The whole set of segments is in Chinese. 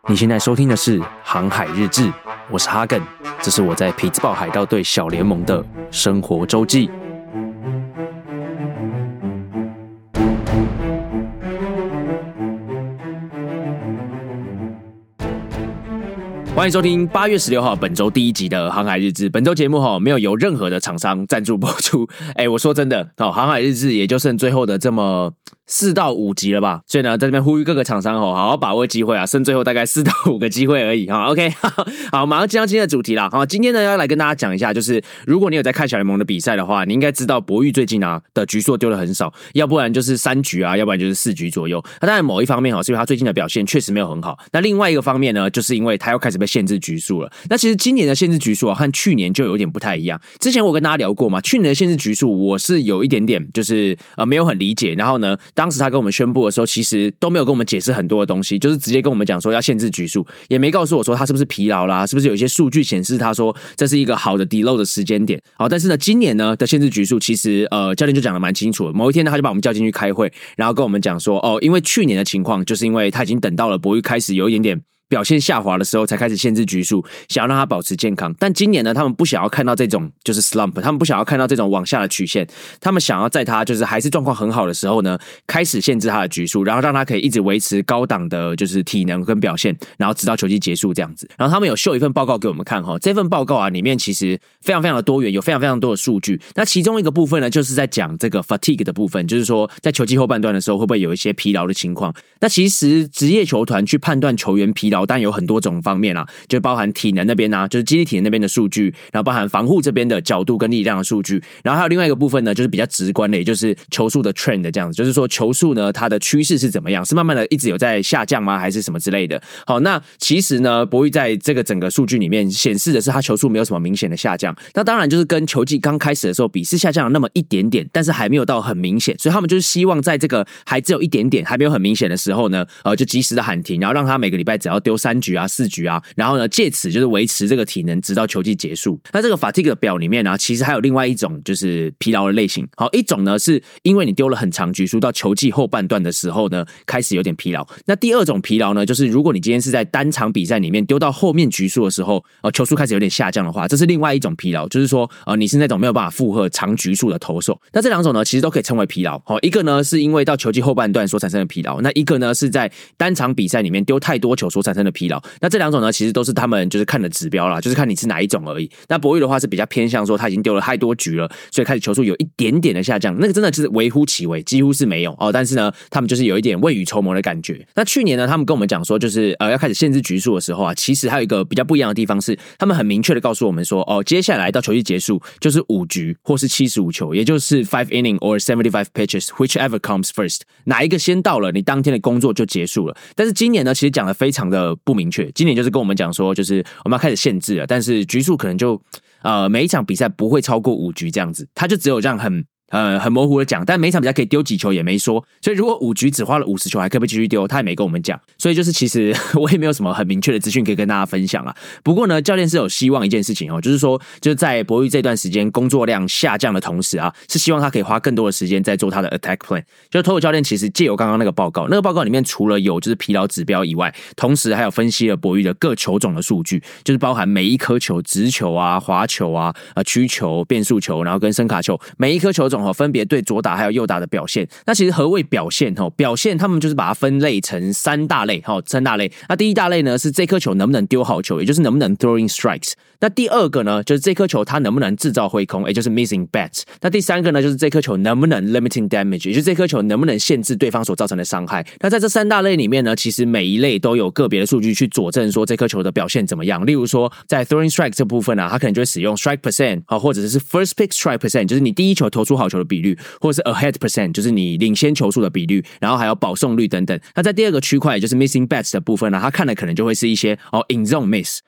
你现在收听的是《航海日志》，我是哈根，这是我在匹兹堡海盗队小联盟的生活周记。欢迎收听8月16号本周第一集的航海日志。本周节目没有由任何的厂商赞助播出。我说真的，航海日志也就剩最后的这么4到5集了吧，所以呢，在这边呼吁各个厂商好好把握机会啊，剩最后大概4到5个机会而已。OK， 好，马上进到今天的主题啦。今天呢要来跟大家讲一下，就是如果你有在看小联盟的比赛的话，你应该知道博玉最近的局数丢的很少，要不然就是3局要不然就是4局左右。那当然某一方面是因为他最近的表现确实没有很好，那另外一个方面呢，就是因为他又开始被限制局数了。那其实今年的限制局数和去年就有点不太一样。之前我跟大家聊过嘛，去年的限制局数我是有一点点就是没有很理解，然后呢，当时他跟我们宣布的时候，其实都没有跟我们解释很多的东西，就是直接跟我们讲说要限制局数，也没告诉我说他是不是疲劳啦，是不是有一些数据显示他说这是一个好的 deload 的时间点。好，但是呢，今年呢的限制局数其实教练就讲得蛮清楚的。某一天呢，他就把我们叫进去开会，然后跟我们讲说因为去年的情况，就是因为他已经等到了博玉开始有一点点表现下滑的时候才开始限制局数，想要让他保持健康。但今年呢，他们不想要看到这种就是 slump， 他们不想要看到这种往下的曲线，他们想要在他就是还是状况很好的时候呢，开始限制他的局数，然后让他可以一直维持高档的就是体能跟表现，然后直到球季结束这样子。然后他们有秀一份报告给我们看这份报告里面其实非常非常的多元，有非常非常多的数据。那其中一个部分呢，就是在讲这个 fatigue 的部分，就是说在球季后半段的时候会不会有一些疲劳的情况。那其实职业球团去判断球员疲劳但有很多种方面就包含体能那边就是肌力体能那边的数据，然后包含防护这边的角度跟力量的数据，然后还有另外一个部分呢，就是比较直观的，也就是球速的 trend 这样子，就是说球速呢它的趋势是怎么样，是慢慢的一直有在下降吗，还是什么之类的。好，那其实呢，博玉在这个整个数据里面显示的是他球速没有什么明显的下降，那当然就是跟球季刚开始的时候比是下降了那么一点点，但是还没有到很明显，所以他们就是希望在这个还只有一点点还没有很明显的时候呢，就及时的喊停，然后让他每个礼拜只要丢3局4局然后呢，借此就是维持这个体能直到球季结束。那这个 fatigue 的表里面其实还有另外一种就是疲劳的类型。好，一种呢是因为你丢了很长局数，到球季后半段的时候呢，开始有点疲劳。那第二种疲劳呢，就是如果你今天是在单场比赛里面丢到后面局数的时候，球速开始有点下降的话，这是另外一种疲劳，就是说你是那种没有办法负荷长局数的投手。那这两种呢，其实都可以称为疲劳。一个呢是因为到球季后半段所产生的疲劳，那一个呢是在单场比赛里面丢太多球所产生的疲劳。那这两种呢，其实都是他们就是看的指标啦，就是看你是哪一种而已。那博玉的话是比较偏向说他已经丢了太多局了，所以开始球速有一点点的下降，那个真的就是微乎其微，几乎是没有但是呢，他们就是有一点未雨绸缪的感觉。那去年呢，他们跟我们讲说，就是要开始限制局数的时候其实还有一个比较不一样的地方是，他们很明确的告诉我们说，接下来到球季结束就是5局或是75球，也就是5 inning or 75 pitches whichever comes first， 哪一个先到了，你当天的工作就结束了。但是今年呢，其实讲的非常的不明确，今年就是跟我们讲说，就是我们要开始限制了，但是局数可能就每一场比赛不会超过5局这样子，他就只有这样很模糊的讲，但每一场比赛可以丢几球也没说，所以如果5局只花了50球还可不可以继续丢，他也没跟我们讲，所以就是其实我也没有什么很明确的资讯可以跟大家分享不过呢，教练是有希望一件事情就是说就是在博玉这段时间工作量下降的同时是希望他可以花更多的时间在做他的 attack plan。 就投手教练其实借由刚刚那个报告里面除了有就是疲劳指标以外，同时还有分析了博玉的各球种的数据，就是包含每一颗球，直球滑球曲球、变速球，然后跟伸卡球，每一颗球种分别对左打还有右打的表现。那其实何谓表现表现他们就是把它分类成3大类。那第一大类呢是这颗球能不能丢好球，也就是能不能 throwing strikes。那第二个呢，就是这颗球它能不能制造挥空，也就是 missing bats。那第三个呢，就是这颗球能不能 limiting damage， 也就是这颗球能不能限制对方所造成的伤害。那在这3大类里面呢，其实每一类都有个别的数据去佐证说这颗球的表现怎么样。例如说在 throwing strike 这部分它可能就会使用 strike percent， 或者是 first pick strike percent， 就是你第一球投出好球的比率，或者是 ahead percent， 就是你领先球数的比率，然后还有保送率等等。那在第二个区块，也就是 missing bats 的部分它看的可能就会是一些in zone miss，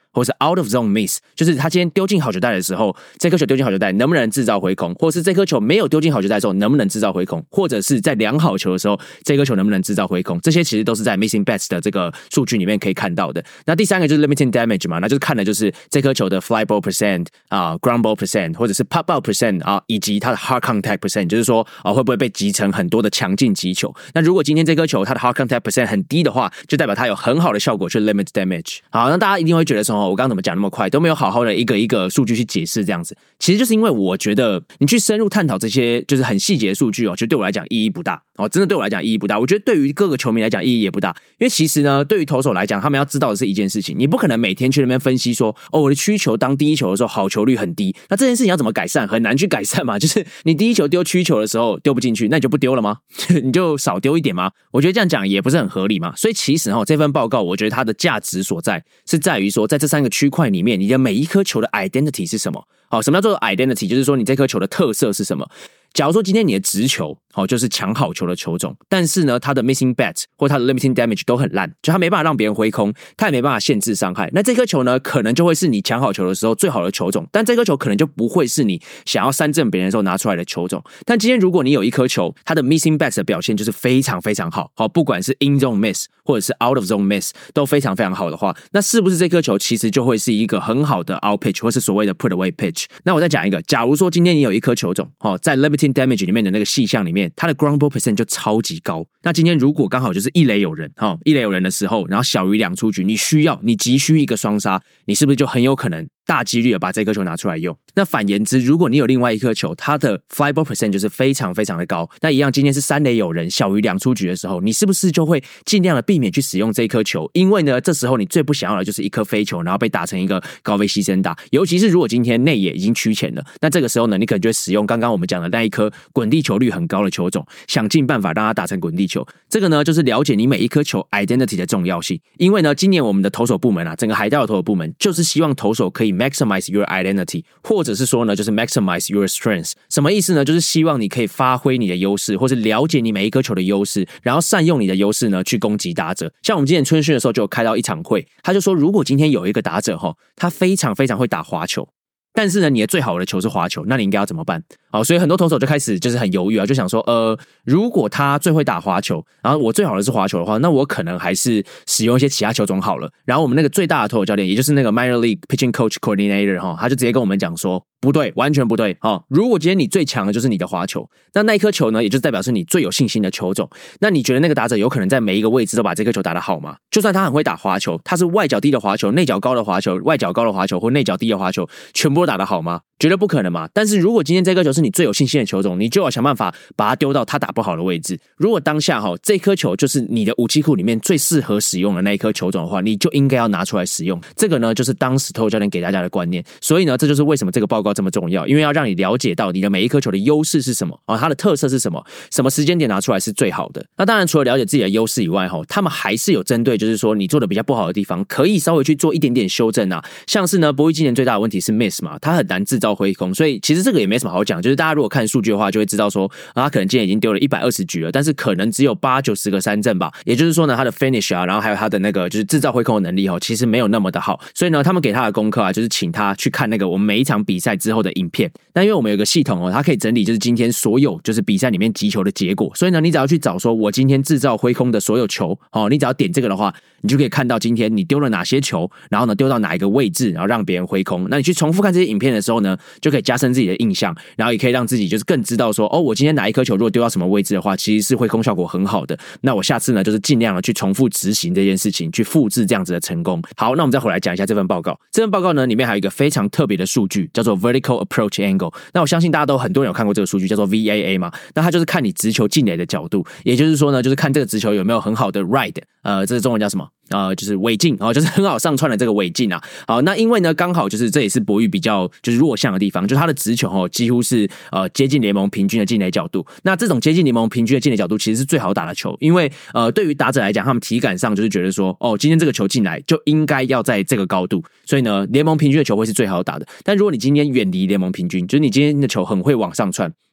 或是 out of zone miss， 就是他今天丢进好球带的时候，这颗球丢进好球带能不能制造回空，或是这颗球没有丢进好球带的时候能不能制造回空，或者是在量好球的时候这颗球能不能制造回空，这些其实都是在 missing bats 的这个数据里面可以看到的。那第三个就是 limiting damage 嘛，那就是看的就是这颗球的 fly ball percent ground ball percent 或者是 pop ball percent以及它的 hard contact percent， 就是说会不会被击成很多的强劲击球。那如果今天这颗球它的 hard contact percent 很低的话，就代表它有很好的效果去 limit damage。好，那大家一定会觉得说我刚刚怎么讲那么快，都没有好好的一个一个数据去解释这样子。其实就是因为我觉得你去深入探讨这些就是很细节的数据就对我来讲意义不大真的对我来讲意义不大。我觉得对于各个球迷来讲意义也不大，因为其实呢，对于投手来讲，他们要知道的是一件事情，你不可能每天去那边分析说我的曲球当第一球的时候好球率很低，那这件事情要怎么改善？很难去改善嘛，就是你第一球丢曲球的时候丢不进去，那你就不丢了吗？你就少丢一点吗？我觉得这样讲也不是很合理嘛。所以其实这份报告我觉得它的价值所在是在于说，在这3个区块里面，你的每一颗球的 identity 是什么？什么叫做 identity？ 就是说你这颗球的特色是什么？假如说今天你的直球就是抢好球的球种，但是呢它的 missing bat 或它的 limiting damage 都很烂，就它没办法让别人挥空，它也没办法限制伤害，那这颗球呢可能就会是你抢好球的时候最好的球种，但这颗球可能就不会是你想要三振别人的时候拿出来的球种。但今天如果你有一颗球，它的 missing bat 的表现就是非常非常好，不管是 in zone miss 或者是 out of zone miss 都非常非常好的话，那是不是这颗球其实就会是一个很好的 out pitch 或是所谓的 put away pitch？ 那我再讲一个，假如说今天你有一颗球种在 limiting damage 里面的那个细项里面，它的 ground ball percent 就超级高。那今天如果刚好就是一垒有人一垒有人的时候，然后小于2出局，你急需一个双杀，你是不是就很有可能大几率的把这颗球拿出来用？那反言之，如果你有另外一颗球，它的 fly ball percent 就是非常非常的高，那一样今天是3垒有人小于2出局的时候，你是不是就会尽量的避免去使用这一颗球？因为呢这时候你最不想要的就是一颗飞球然后被打成一个高飞牺牲打，尤其是如果今天内野已经趋前了，那这个时候呢你可能就会使用刚刚我们讲的那一颗滚地球率很高的球种，想尽办法让它打成滚地球。这个呢就是了解你每一颗球 identity 的重要性。因为呢今年我们的投手部门整个海盗的投手部门就是希望投手可以 maximize your identity， 或者是说呢就是 maximize your strengths。 什么意思呢？就是希望你可以发挥你的优势，或是了解你每一颗球的优势，然后善用你的优势呢去攻击打者。像我们今年春训的时候就有开到一场会，他就说如果今天有一个打者他非常非常会打滑球，但是呢你的最好的球是滑球，那你应该要怎么办？所以很多投手就开始就是很犹豫就想说如果他最会打滑球，然后我最好的是滑球的话，那我可能还是使用一些其他球种好了。然后我们那个最大的投手教练，也就是那个 minor league pitching coach coordinator 他就直接跟我们讲说不对，完全不对如果今天你最强的就是你的滑球，那一颗球呢也就代表是你最有信心的球种，那你觉得那个打者有可能在每一个位置都把这颗球打得好吗？就算他很会打滑球，他是外角低的滑球、内角高的滑球、外角高的滑球或内角低的滑球全部都打得好吗？绝对不可能嘛。但是如果今天这颗球是你最有信心的球种，你就要想办法把它丢到他打不好的位置。如果当下这颗球就是你的武器库里面最适合使用的那一颗球种的话，你就应该要拿出来使用。这个呢就是当时投手教练给大家的观念。所以呢这就是为什么这个报告这么重要，因为要让你了解到你的每一颗球的优势是什么它的特色是什么，什么时间点拿出来是最好的。那当然除了了解自己的优势以外他们还是有针对就是说你做的比较不好的地方可以稍微去做一点点修正像是呢博弈今年最大的问题是 miss 嘛，他很难制造挥空，所以其实这个也没什么好讲，就是大家如果看数据的话就会知道说他可能今年已经丢了120局了，但是可能只有80-90个三振吧，也就是说呢他的 finish 然后还有他的那个就是制造挥空的能力其实没有那么的好。所以呢他们给他的功课就是请他去看那个我们每一场比赛之后的影片。那因为我们有个系统它可以整理就是今天所有就是比赛里面击球的结果，所以呢你只要去找说我今天制造挥空的所有球你只要点这个的话，你就可以看到今天你丢了哪些球，然后呢丢到哪一个位置，然后让别人挥空。那你去重复看这些影片的时候呢，就可以加深自己的印象，然后也可以让自己就是更知道说我今天哪一颗球如果丢到什么位置的话，其实是挥空效果很好的。那我下次呢就是尽量的去重复执行这件事情，去复制这样子的成功。好，那我们再回来讲一下这份报告。这份报告呢里面还有一个非常特别的数据叫做 vertical approach angle。那我相信大家都很多人有看过这个数据叫做 VAA 嘛，那它就是看你直球进垒的角度，也就是说呢就是看这个直球有没有很好的 ride， 这是中文叫什么就是尾劲就是很好上窜的这个尾劲好，那因为呢刚好就是这也是博弈比较就是弱项的地方，就是它的直球几乎是接近联盟平均的进垒角度。那这种接近联盟平均的进垒角度其实是最好打的球，因为对于打者来讲，他们体感上就是觉得说今天这个球进来就应该要在这个高度，所以呢联盟平均的球会是最好打的。但如果你今天远离联盟平均，就是你今天的球很会往上窜，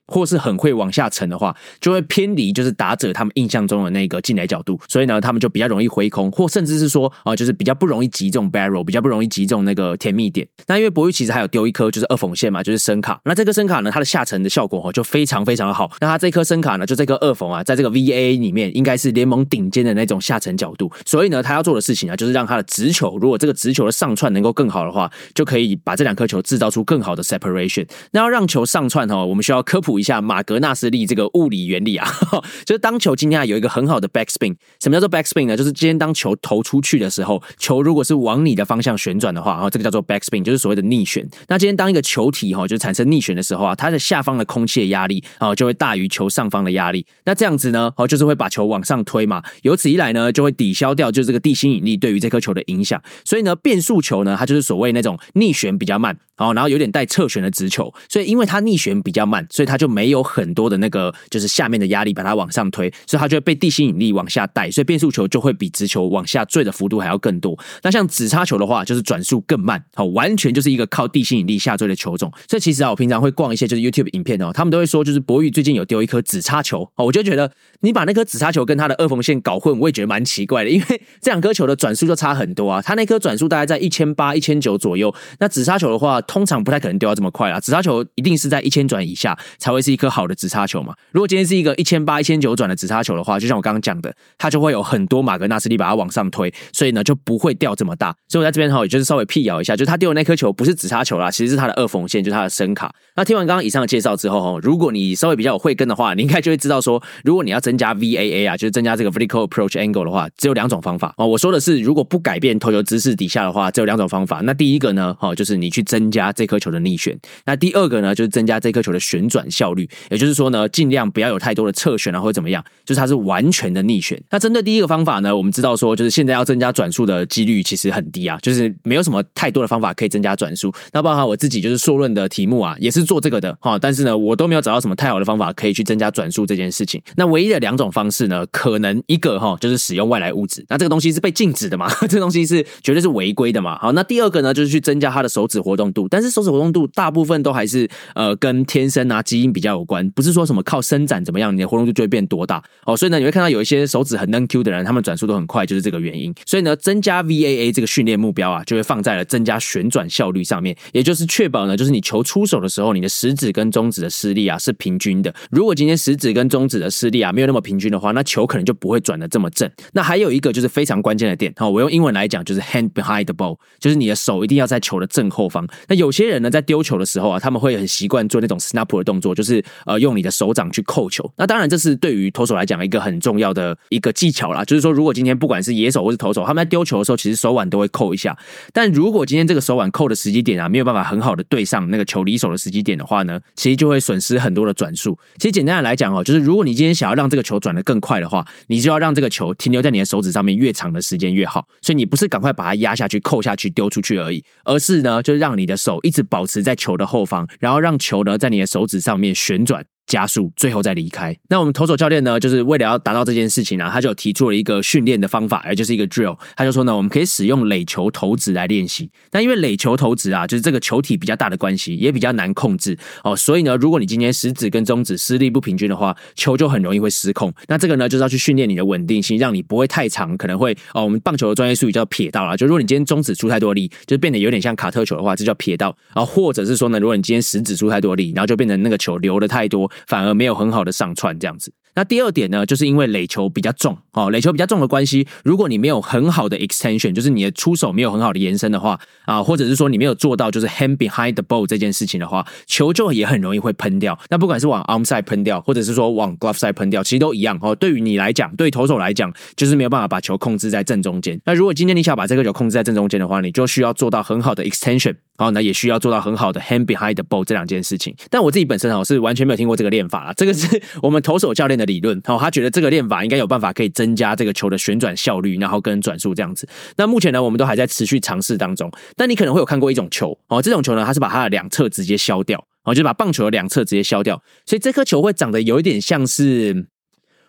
或是很会往下沉的话，就会偏离就是打者他们印象中的那个进垒角度，所以呢他们就比较容易挥空，或甚至是说就是比较不容易击中 barrel， 比较不容易击中那个甜蜜点。那因为博玉其实还有丢一颗就是二缝线嘛，就是深卡，那这颗深卡呢它的下沉的效果就非常非常的好，那它这颗深卡呢就这颗二缝啊，在这个 VAA 里面应该是联盟顶尖的那种下沉角度，所以呢他要做的事情就是让他的直球，如果这个直球的上窜能够更好的话，就可以把这两颗球制造出更好的 separation。 那要让球上窜我们需要科普一下马格纳斯力这个物理原理啊，就是当球今天有一个很好的 backspin。 什么叫做 backspin 呢？就是今天当球投出去的时候，球如果是往你的方向旋转的话，这个叫做 backspin， 就是所谓的逆旋。那今天当一个球体就是产生逆旋的时候它的下方的空气的压力就会大于球上方的压力，那这样子呢就是会把球往上推嘛，由此一来呢就会抵消掉就是这个地心引力对于这颗球的影响。所以呢变速球呢它就是所谓那种逆旋比较慢，然后有点带侧旋的直球，所以因为它逆旋比较慢，所以它就没有很多的那个就是下面的压力把它往上推，所以它就会被地心引力往下带，所以变速球就会比直球往下坠的幅度还要更多。那像直叉球的话就是转速更慢，完全就是一个靠地心引力下坠的球种。所以其实我平常会逛一些就是 YouTube 影片他们都会说就是博玉最近有丢一颗直叉球我就觉得你把那颗直叉球跟它的二缝线搞混，我也觉得蛮奇怪的，因为这两颗球的转速就差很多啊，它那颗转速大概在1800、1900左右，那直叉球的话通常不太可能丢到这么快啦，直叉球一定是在1000转以下才会是一颗好的直叉球嘛。如果今天是一个1800、1900转的直叉球的话，就像我刚刚讲的，它就会有很多马格纳斯力把它往上推，所以呢就不会掉这么大。所以我在这边也就是稍微辟谣一下，就是他丢的那颗球不是直叉球啦，其实是他的二缝线，就是他的深卡。那听完刚刚以上的介绍之后如果你稍微比较有慧根的话，你应该就会知道说，如果你要增加 VAA 就是增加这个 vertical approach angle 的话，只有2种方法我说的是如果不改变投球姿势底下的话，只有2种方法。那第一个呢就是你去增加这颗球的逆旋，那第二个呢就是增加这颗球的旋转效率，也就是说呢尽量不要有太多的侧旋或者怎么样，就是它是完全的逆旋。那针对第一个方法呢，我们知道说就是现在要增加转速的几率其实很低啊，就是没有什么太多的方法可以增加转速。那包含我自己就是硕论的题目也是做这个的但是呢我都没有找到什么太好的方法可以去增加转速这件事情。那唯一的2种方式呢，可能一个就是使用外来物质，那这个东西是被禁止的嘛，这个东西是绝对是违规的嘛。好，那第二个呢就是去增加它的手指活动度，但是手指活动度大部分都还是跟天生基因比较有关，不是说什么靠伸展怎么样你的活动度就会变多大所以呢你会看到有一些手指很能 Q 的人，他们转速都很快，就是这个原因。所以呢增加 VAA 这个训练目标就会放在了增加旋转效率上面，也就是确保呢就是你球出手的时候，你的食指跟中指的施力是平均的。如果今天食指跟中指的施力没有那么平均的话，那球可能就不会转得这么正。那还有一个就是非常关键的点我用英文来讲就是 hand behind the ball， 就是你的手一定要在球的正后方。那有些人呢在丢球的时候他们会很习惯做那种 snap 的动作，就是用你的手掌去扣球。那当然这是对于投手来讲一个很重要的一个技巧啦，就是说如果今天不管是野手或是投手，他们在丢球的时候其实手腕都会扣一下，但如果今天这个手腕扣的时机点没有办法很好的对上那个球离手的时机点的话呢，其实就会损失很多的转速。其实简单的来讲就是如果你今天想要让这个球转得更快的话，你就要让这个球停留在你的手指上面越长的时间越好。所以你不是赶快把它压下去扣下去丢出去而已，而是呢就是让你的手一直保持在球的后方，然后让球呢在你的手指上面旋转加速，最后再离开。那我们投手教练呢就是为了要达到这件事情他就提出了一个训练的方法，也就是一个 drill。 他就说呢我们可以使用垒球投掷来练习。那因为垒球投掷就是这个球体比较大的关系，也比较难控制所以呢如果你今天食指跟中指施力不平均的话，球就很容易会失控。那这个呢就是要去训练你的稳定性，让你不会太长，可能会我们棒球的专业术语叫撇到啦，就如果你今天中指出太多力，就变得有点像卡特球的话，这叫撇到。或者是说呢如果你今天食指出太多力，然后就变成那个球流的太多，反而没有很好的上窜这样子。那第二点呢，就是因为垒球比较重垒球比较重的关系，如果你没有很好的 extension， 就是你的出手没有很好的延伸的话或者是说你没有做到就是 hand behind the ball 这件事情的话，球就也很容易会喷掉。那不管是往 arm side 喷掉，或者是说往 glove side 喷掉，其实都一样对于你来讲，对投手来讲，就是没有办法把球控制在正中间。那如果今天你想把这个球控制在正中间的话，你就需要做到很好的 extension，那也需要做到很好的 hand behind the ball 这2件事情。但我自己本身是完全没有听过这个练法啦，这个是我们投手教练的理论他觉得这个练法应该有办法可以增加这个球的旋转效率，然后跟转速这样子。那目前呢我们都还在持续尝试当中。但你可能会有看过一种球这种球呢它是把它的2侧直接削掉就是把棒球的2侧直接削掉，所以这颗球会长得有一点像是，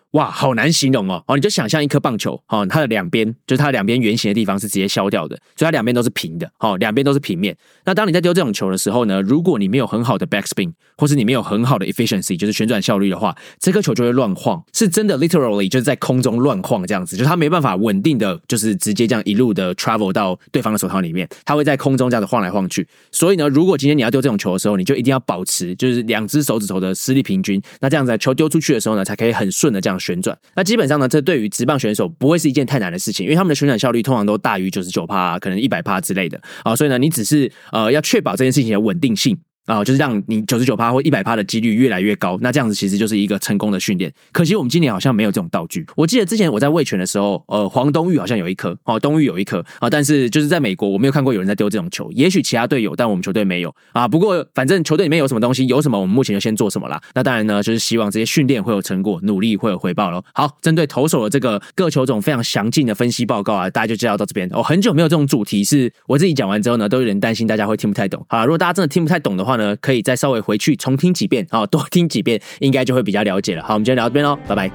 哇，好难形容哦！你就想象一颗棒球，它的两边就是它的两边圆形的地方是直接削掉的，所以它两边都是平的，两边都是平面。那当你在丢这种球的时候呢，如果你没有很好的 backspin， 或是你没有很好的 efficiency， 就是旋转效率的话，这颗球就会乱晃，是真的 literally 就是在空中乱晃这样子，就是它没办法稳定的，就是直接这样一路的 travel 到对方的手套里面，它会在空中这样子晃来晃去。所以呢，如果今天你要丢这种球的时候，你就一定要保持就是两只手指头的施力平均，那这样子球丢出去的时候呢，才可以很顺的这样旋转。那基本上呢，这对于职棒选手不会是一件太难的事情，因为他们的旋转效率通常都大于 99%， 可能 100% 之类的所以呢，你只是要确保这件事情的稳定性。就是让你 99% 或 100% 的几率越来越高，那这样子其实就是一个成功的训练。可惜我们今年好像没有这种道具。我记得之前我在味全的时候，黄东玉好像有一颗，东玉有一颗但是就是在美国我没有看过有人在丢这种球，也许其他队有，但我们球队没有不过反正球队里面有什么东西，有什么我们目前就先做什么啦。那当然呢，就是希望这些训练会有成果，努力会有回报咯。好，针对投手的这个各球种非常详尽的分析报告大家就介绍到这边。很久没有这种主题，是我自己讲完之后呢，都有点担心大家会听不太懂。好啦，如果大家真的听不太懂的话呢，可以再稍微回去重听几遍多听几遍，应该就会比较了解了。好，我们今天聊到这边咯，拜拜。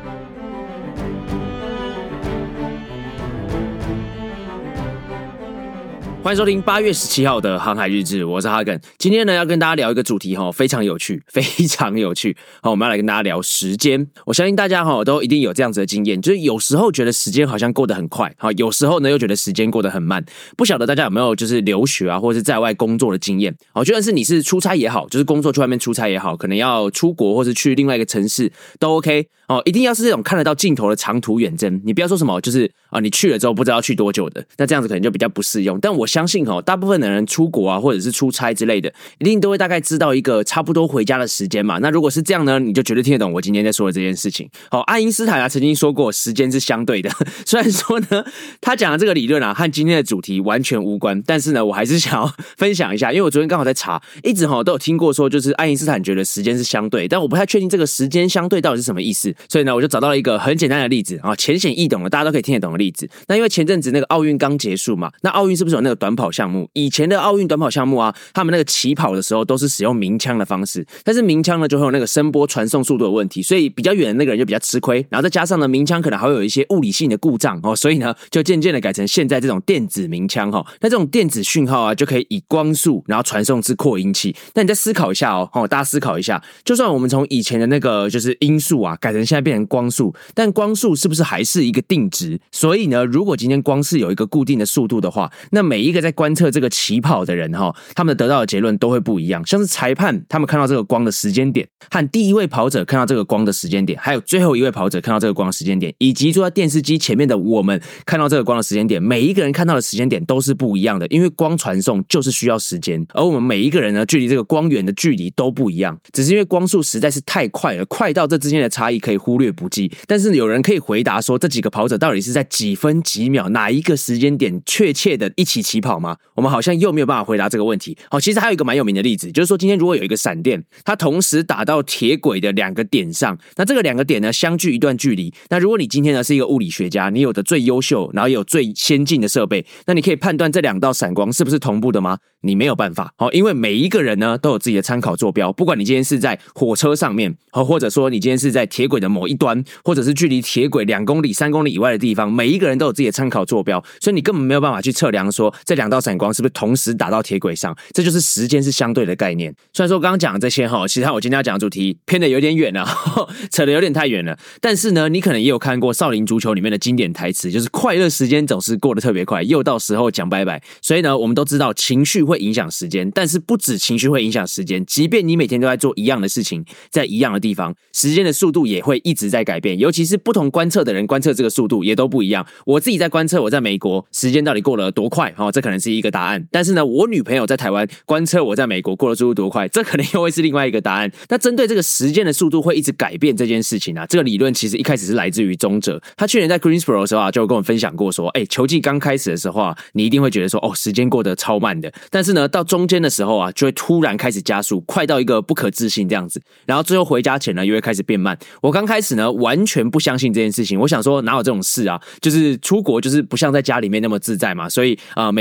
欢迎收听8月17号的航海日志，我是哈根。今天呢要跟大家聊一个主题非常有趣，非常有趣。我们要来跟大家聊时间。我相信大家都一定有这样子的经验，就是有时候觉得时间好像过得很快，有时候呢又觉得时间过得很慢。不晓得大家有没有就是留学或者是在外工作的经验？就算是你是出差也好，就是工作去外面出差也好，可能要出国或是去另外一个城市都 OK。一定要是这种看得到尽头的长途远征，你不要说什么就是你去了之后不知道去多久的，那这样子可能就比较不适用。但我相信大部分的人出国或者是出差之类的，一定都会大概知道一个差不多回家的时间嘛。那如果是这样呢，你就绝对听得懂我今天在说的这件事情。爱因斯坦曾经说过时间是相对的，虽然说呢他讲的这个理论和今天的主题完全无关，但是呢我还是想要分享一下，因为我昨天刚好在查，一直都有听过说就是爱因斯坦觉得时间是相对，但我不太确定这个时间相对到底是什么意思。所以呢我就找到了一个很简单的例子浅显易懂的大家都可以听得懂的例子。那因为前阵子那个奥运刚结束嘛，那奥运是不是有那个短跑项目？以前的奥运短跑项目他们那个起跑的时候都是使用鸣枪的方式，但是鸣枪呢就会有那个声波传送速度的问题，所以比较远的那个人就比较吃亏，然后再加上呢鸣枪可能还会有一些物理性的故障所以呢就渐渐的改成现在这种电子鸣枪那这种电子讯号就可以以光速然后传送至扩音器。那你再思考一下大家思考一下，就算我们从以前的那个就是音速改成现在变成光速，但光速是不是还是一个定值？所以呢如果今天光是有一个固定的速度的话，那每一个在观测这个起跑的人他们得到的结论都会不一样。像是裁判他们看到这个光的时间点，和第一位跑者看到这个光的时间点，还有最后一位跑者看到这个光的时间点，以及坐在电视机前面的我们看到这个光的时间点，每一个人看到的时间点都是不一样的，因为光传送就是需要时间，而我们每一个人呢距离这个光源的距离都不一样，只是因为光速实在是太快了，快到这之间的差异可以忽略不计。但是有人可以回答说这几个跑者到底是在几分几秒哪一个时间点确切的一起起跑吗？我们好像又没有办法回答这个问题。其实还有一个蛮有名的例子，就是说今天如果有一个闪电，它同时打到铁轨的两个点上，那这个两个点呢相距一段距离，那如果你今天呢是一个物理学家，你有的最优秀然后也有最先进的设备，那你可以判断这两道闪光是不是同步的吗？你没有办法因为每一个人呢都有自己的参考坐标，不管你今天是在火车上面或者说你今天是在铁轨的某一端，或者是距离铁轨2公里3公里以外的地方，每一个人都有自己的参考坐标，所以你根本没有办法去测量说这两道闪光是不是同时打到铁轨上，这就是时间是相对的概念。虽然说刚刚讲的这些其实我今天要讲的主题偏得有点远了扯得有点太远了，但是呢你可能也有看过少林足球里面的经典台词，就是快乐时间总是过得特别快，又到时候讲拜拜。所以呢我们都知道情绪会影响时间，但是不止情绪会影响时间，即便你每天都在做一样的事情，在一样的地方，时间的速度也会一直在改变，尤其是不同观测的人观测这个速度也都不一样。我自己在观测我在美国时间到底过了多快这可能是一个答案，但是呢我女朋友在台湾观测我在美国过了速度多快，这可能又会是另外一个答案。那针对这个时间的速度会一直改变这件事情这个理论其实一开始是来自于宗哲，他去年在 Greensboro 的时候就跟我分享过说球季刚开始的时候你一定会觉得说时间过得超慢的，但是呢到中间的时候就会突然开始加速，快到一个不可置信这样子，然后最后回家前呢又会开始变慢。我刚开始呢完全不相信这件事情，我想说哪有这种事就是出国就是不像在家里面那么自在嘛，所以每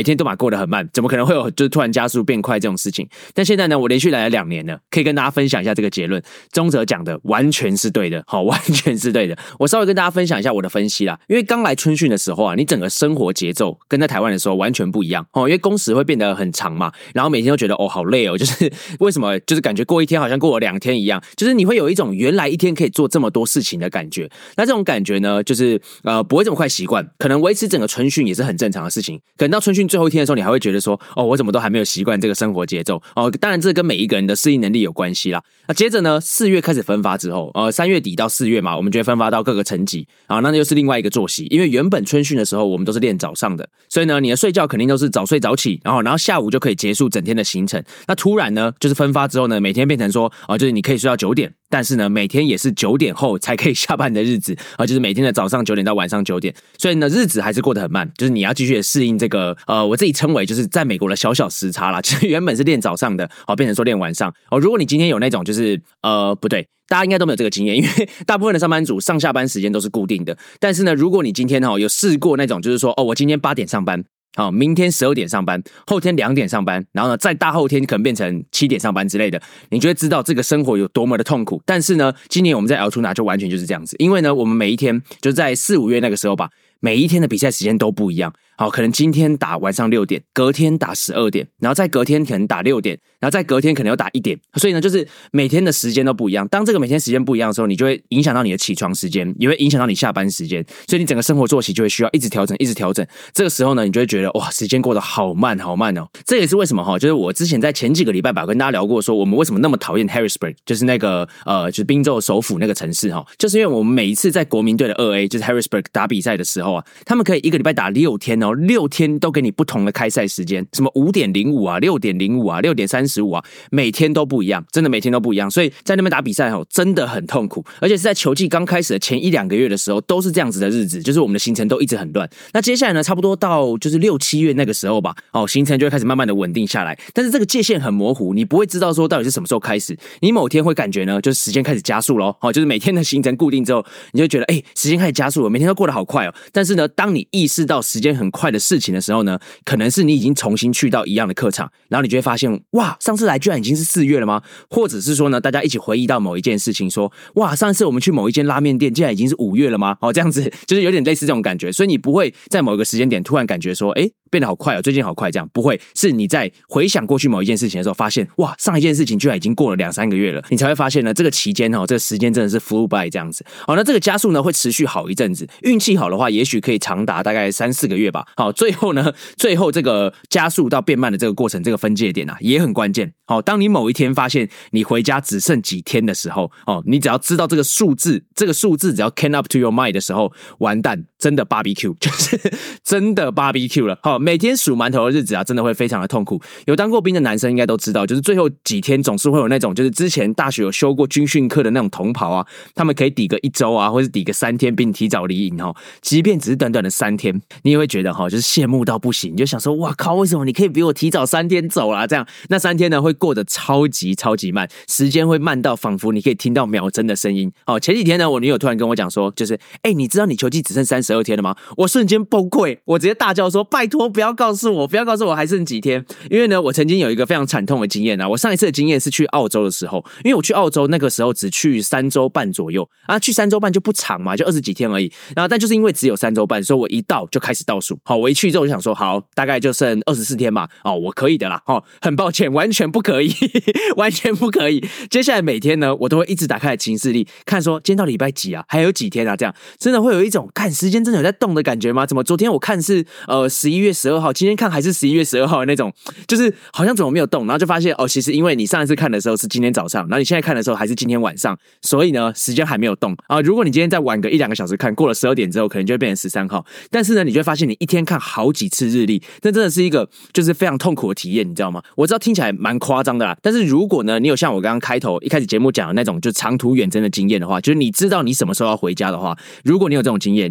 每天都过得很慢，怎么可能会有就是突然加速变快这种事情？但现在呢，我连续来了2年了，可以跟大家分享一下这个结论。宗哲讲的完全是对的，完全是对的。我稍微跟大家分享一下我的分析啦，因为刚来春训的时候啊，你整个生活节奏跟在台湾的时候完全不一样因为工时会变得很长嘛，然后每天都觉得好累就是为什么就是感觉过一天好像过了2天一样，就是你会有一种原来一天可以做这么多事情的感觉。那这种感觉呢，就是不会这么快习惯，可能维持整个春训也是很正常的事情。可能到春训最后一天的时候，你还会觉得说我怎么都还没有习惯这个生活节奏当然这跟每一个人的适应能力有关系啦。那接着呢，4月开始分发之后3月底到4月嘛，我们就会分发到各个层级那又是另外一个作息。因为原本春训的时候我们都是练早上的，所以呢你的睡觉肯定都是早睡早起，然后下午就可以结束整天的行程。那突然呢就是分发之后呢，每天变成说就是你可以睡到9点，但是呢每天也是9点后才可以下班的日子就是每天的早上9点到晚上9点，所以呢日子还是过得很慢，就是你要继续的适应这个我自己称为就是在美国的小小时差啦，就是原本是练早上的变成说练晚上如果你今天有那种就是不对，大家应该都没有这个经验，因为大部分的上班族上下班时间都是固定的。但是呢，如果你今天有试过那种就是说我今天8点上班明天12点上班，后天2点上班，然后呢再大后天可能变成7点上班之类的，你就会知道这个生活有多么的痛苦。但是呢今年我们在 Altoona 就完全就是这样子，因为呢我们每一天就是在4、5月那个时候吧，每一天的比赛时间都不一样可能今天打晚上6点，隔天打12点，然后再隔天可能打6点，然后再隔天可能又打1点，所以呢就是每天的时间都不一样。当这个每天时间不一样的时候，你就会影响到你的起床时间，也会影响到你下班时间，所以你整个生活作息就会需要一直调整一直调整。这个时候呢你就会觉得哇时间过得好慢好慢这也是为什么就是我之前在前几个礼拜吧跟大家聊过说我们为什么那么讨厌 Harrisburg， 就是那个就是宾州首府那个城市就是因为我们每一次在国民队的2A 就是 Harrisburg 打比赛的时候他们可以一个礼拜打6天6天都给你不同的开赛时间，什么5点05啊6点05啊6点35啊，每天都不一样，真的每天都不一样。所以在那边打比赛真的很痛苦，而且是在球季刚开始的前1-2个月的时候都是这样子的日子，就是我们的行程都一直很乱。那接下来呢差不多到就是6、7月那个时候吧行程就会开始慢慢的稳定下来，但是这个界限很模糊，你不会知道说到底是什么时候开始。你某天会感觉呢就是时间开始加速咯就是每天的行程固定之后，你就觉得时间开始加速了，每天都过得好快但是呢当你意识到时间很快的事情的时候呢，可能是你已经重新去到一样的课场，然后你就会发现哇上次来居然已经是4月了吗？或者是说呢大家一起回忆到某一件事情说哇上次我们去某一间拉面店竟然已经是5月了吗这样子就是有点类似这种感觉。所以你不会在某一个时间点突然感觉说变得好快最近好快，这样不会，是你在回想过去某一件事情的时候发现哇上一件事情居然已经过了2-3个月了，你才会发现呢这个期间这个时间真的是 flew by 这样子那这个加速呢会持续好一阵子，运气好的话也许可以长达大概3-4个月吧最后这个加速到变慢的这个过程，这个分界点也很关键当你某一天发现你回家只剩几天的时候你只要知道这个数字只要 can up to your mind 的时候，完蛋，真的 barbecue 就是真的 barbecue 了每天数馒头的日子真的会非常的痛苦。有当过兵的男生应该都知道，就是最后几天总是会有那种就是之前大学有修过军训课的那种同袍他们可以抵个1周或是抵个3天并提早离营即便只是短短的3天，你也会觉得就是羡慕到不行，你就想说哇靠为什么你可以比我提早3天走啦这样。那3天呢会过得超级超级慢，时间会慢到仿佛你可以听到秒针的声音前几天呢我女友突然跟我讲说就是你知道你球季只剩32天了吗？我瞬间崩溃，我直接大叫说拜托不要告诉我还剩几天。因为呢我曾经有一个非常惨痛的经验我上一次的经验是去澳洲的时候，因为我去澳洲那个时候只去3周半左右去3周半就不长嘛，就20几天而已，然后但就是因为只有3周半，所以我一到就开始倒数我一去之后我就想说好大概就剩24天嘛我可以的啦很抱歉完全不可以完全不可以。接下来每天呢我都会一直打开行事历看说今天到礼拜几还有几天这样真的会有一种看时间真的有在动的感觉吗？怎么昨天我看是11月12号，今天看还是11月12号的那种，就是好像怎么没有动，然后就发现其实因为你上一次看的时候是今天早上，然后你现在看的时候还是今天晚上，所以呢时间还没有动如果你今天再晚个1-2个小时看，过了12点之后可能就会变成13号，但是呢你就会发现你一天看好几次日历，那真的是一个就是非常痛苦的体验，你知道吗？我知道听起来蛮夸张的啦，但是如果呢你有像我刚刚开头一开始节目讲的那种就长途远征的经验的话，就是你知道你什么时候要回家的话，如果你有这种经验，你应该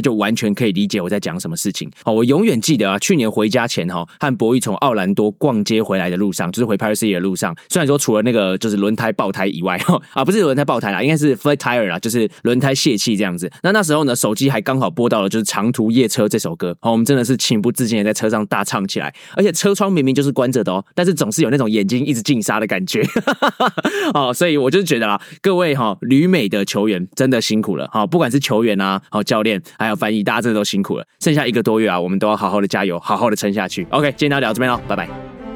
就完全可以理解我在讲什么事情。我永远记得去年回家前和博宇从奥兰多逛街回来的路上，就是回 Paris City 的路上，虽然说除了那个就是轮胎爆胎以外不是轮胎爆胎啦，应该是 flat tire 啦，就是轮胎泄气这样子。那时候呢，手机还刚好播到了就是长途夜车这首歌，我们真的是情不自禁的在车上大唱起来，而且车窗明明就是关着的但是总是有那种眼睛一直进沙的感觉所以我就是觉得啦，各位旅美的球员真的辛苦了不管是球员啊教练还有翻译，大家真的都辛苦了，剩下1个多月我们都要好好的加油，好好的撑下去。 OK， 今天就聊到这边咯，拜拜。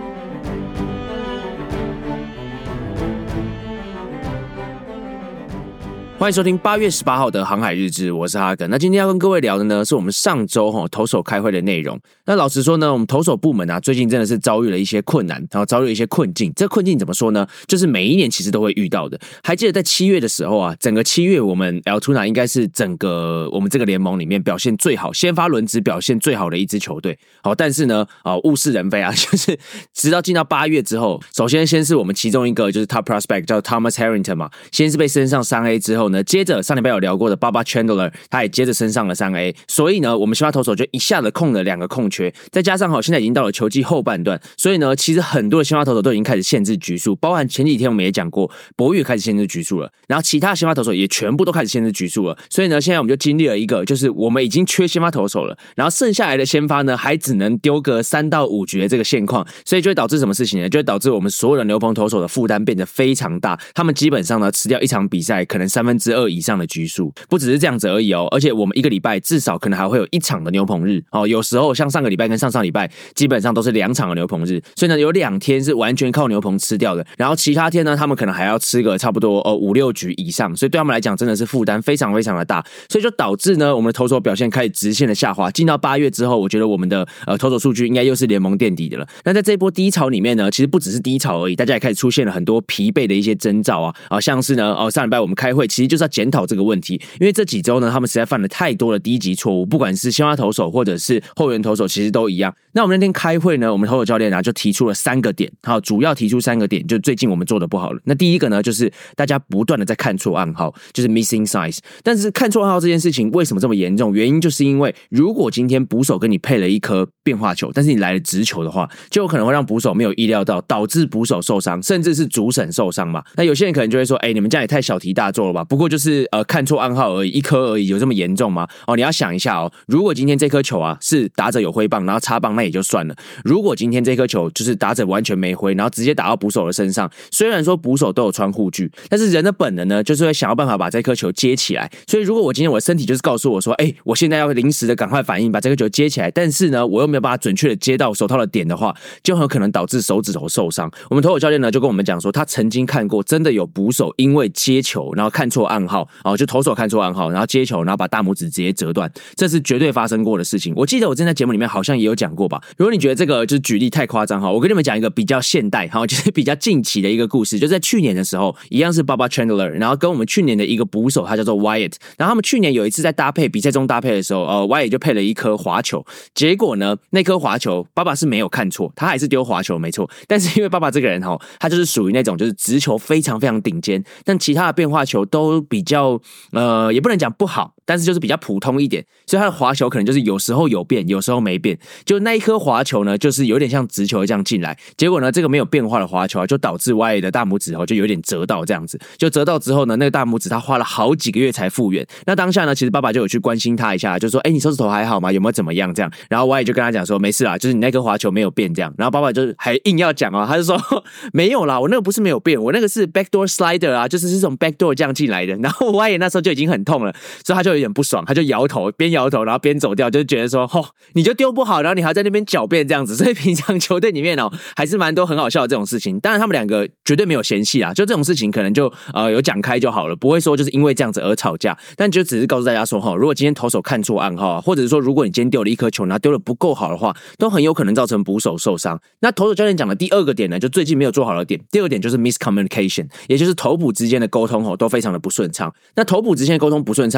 欢迎收听8月18号的航海日志，我是哈根。那今天要跟各位聊的呢，是我们上周投手开会的内容。那老实说呢，我们投手部门最近真的是遭遇了一些困难，然后遭遇了一些困境。这困境怎么说呢？就是每一年其实都会遇到的。还记得在7月的时候整个7月我们 Altoona 应该是整个我们这个联盟里面表现最好、先发轮值表现最好的一支球队。但是呢，物是人非就是直到进到8月之后，首先是我们其中一个就是 Top Prospect 叫 Thomas Harrington 嘛，先是被升上3A 之后。接着上礼拜有聊过的 Baba Chandler 他也接着升上了3A， 所以呢我们先发投手就一下子空了2个空缺，再加上现在已经到了球季后半段，所以呢其实很多的先发投手都已经开始限制局数，包含前几天我们也讲过博宇开始限制局数了，然后其他先发投手也全部都开始限制局数了，所以呢现在我们就经历了一个就是我们已经缺先发投手了，然后剩下来的先发呢还只能丢个3到5局的这个现况，所以就会导致什么事情呢？就会导致我们所有的牛棚投手的负担变得非常大，他们基本上呢吃掉一场比赛可能2/3以上的局数，不只是这样子而已而且我们一个礼拜至少可能还会有1场的牛棚日有时候像上个礼拜跟上上礼拜基本上都是2场的牛棚日，所以呢有2天是完全靠牛棚吃掉的，然后其他天呢他们可能还要吃个差不多5-6局以上，所以对他们来讲真的是负担非常非常的大，所以就导致呢我们的投手表现开始直线的下滑，进到8月之后，我觉得我们的投手数据应该又是联盟垫底的了。那在这一波低潮里面呢，其实不只是低潮而已，大家也开始出现了很多疲惫的一些征兆像是呢上礼拜我们开会其实就是要检讨这个问题，因为这几周呢他们实在犯了太多的低级错误，不管是先发投手或者是后援投手其实都一样。那我们那天开会呢，我们投手教练就提出了3个点，主要提出3个点，就最近我们做的不好了。那第一个呢就是大家不断的在看错暗号，就是 missing signs。 但是看错暗号这件事情为什么这么严重？原因就是因为如果今天捕手跟你配了一颗变化球，但是你来了直球的话，就有可能会让捕手没有意料到，导致捕手受伤，甚至是主审受伤嘛。那有些人可能就会说你们这样也太小题大做了吧，不过就是看错暗号而已，一颗而已，有这么严重吗？你要想一下如果今天这颗球是打者有挥棒然后插棒那也就算了，如果今天这颗球就是打者完全没挥，然后直接打到捕手的身上，虽然说捕手都有穿护具，但是人的本能呢就是会想要办法把这颗球接起来，所以如果我今天我的身体就是告诉我说我现在要临时的赶快反应把这颗球接起来，但是呢我又没有办法准确的接到手套的点的话，就很有可能导致手指头受伤。我们投手教练呢就跟我们讲说，他曾经看过真的有捕手因为接球然后看错暗号就投手看错暗号，然后接球然后把大拇指直接折断，这是绝对发生过的事情。我记得我之前在节目里面好像也有讲过吧。如果你觉得这个就是举例太夸张我跟你们讲一个比较现代就是比较近期的一个故事，就在去年的时候一样是 Baba Chandler， 然后跟我们去年的一个捕手他叫做 Wyatt， 然后他们去年有一次在比赛中搭配的时候Wyatt 就配了一颗滑球，结果呢那颗滑球爸爸是没有看错，他还是丢滑球没错，但是因为爸爸这个人他就是属于那种就是直球非常非常顶尖，但其他的变化球都比较也不能讲不好，但是就是比较普通一点，所以他的滑球可能就是有时候有变有时候没变，就那一颗滑球呢就是有点像直球这样进来，结果呢这个没有变化的滑球就导致 Y 的大拇指就有点折到这样子，就折到之后呢那个大拇指他花了好几个月才复原。那当下呢其实爸爸就有去关心他一下，就说你手指头还好吗？有没有怎么样这样，然后 Y 就跟他讲说没事啦，就是你那颗滑球没有变这样，然后爸爸就还硬要讲他就说没有啦，我那个不是没有变，我那个是 backdoor slider 就是这种 backdoor 这样进来的。然后 Y 那时候就已经很痛了，所以他就有点不爽，他就摇头，边摇头然后边走掉，就觉得说你就丢不好，然后你还在那边狡辩这样子。所以平常球队里面还是蛮多很好笑的这种事情，当然他们两个绝对没有嫌隙啦，就这种事情可能就有讲开就好了，不会说就是因为这样子而吵架，但就只是告诉大家说如果今天投手看错暗号，或者是说如果你今天丢了一颗球然后丢的不够好的话，都很有可能造成捕手受伤。那投手教练讲的第2个点呢，就最近没有做好的点，第2个点就是 miscommunication， 也就是投捕之间的沟通都非常的不顺畅。那投捕之间的沟通不顺畅，其实问题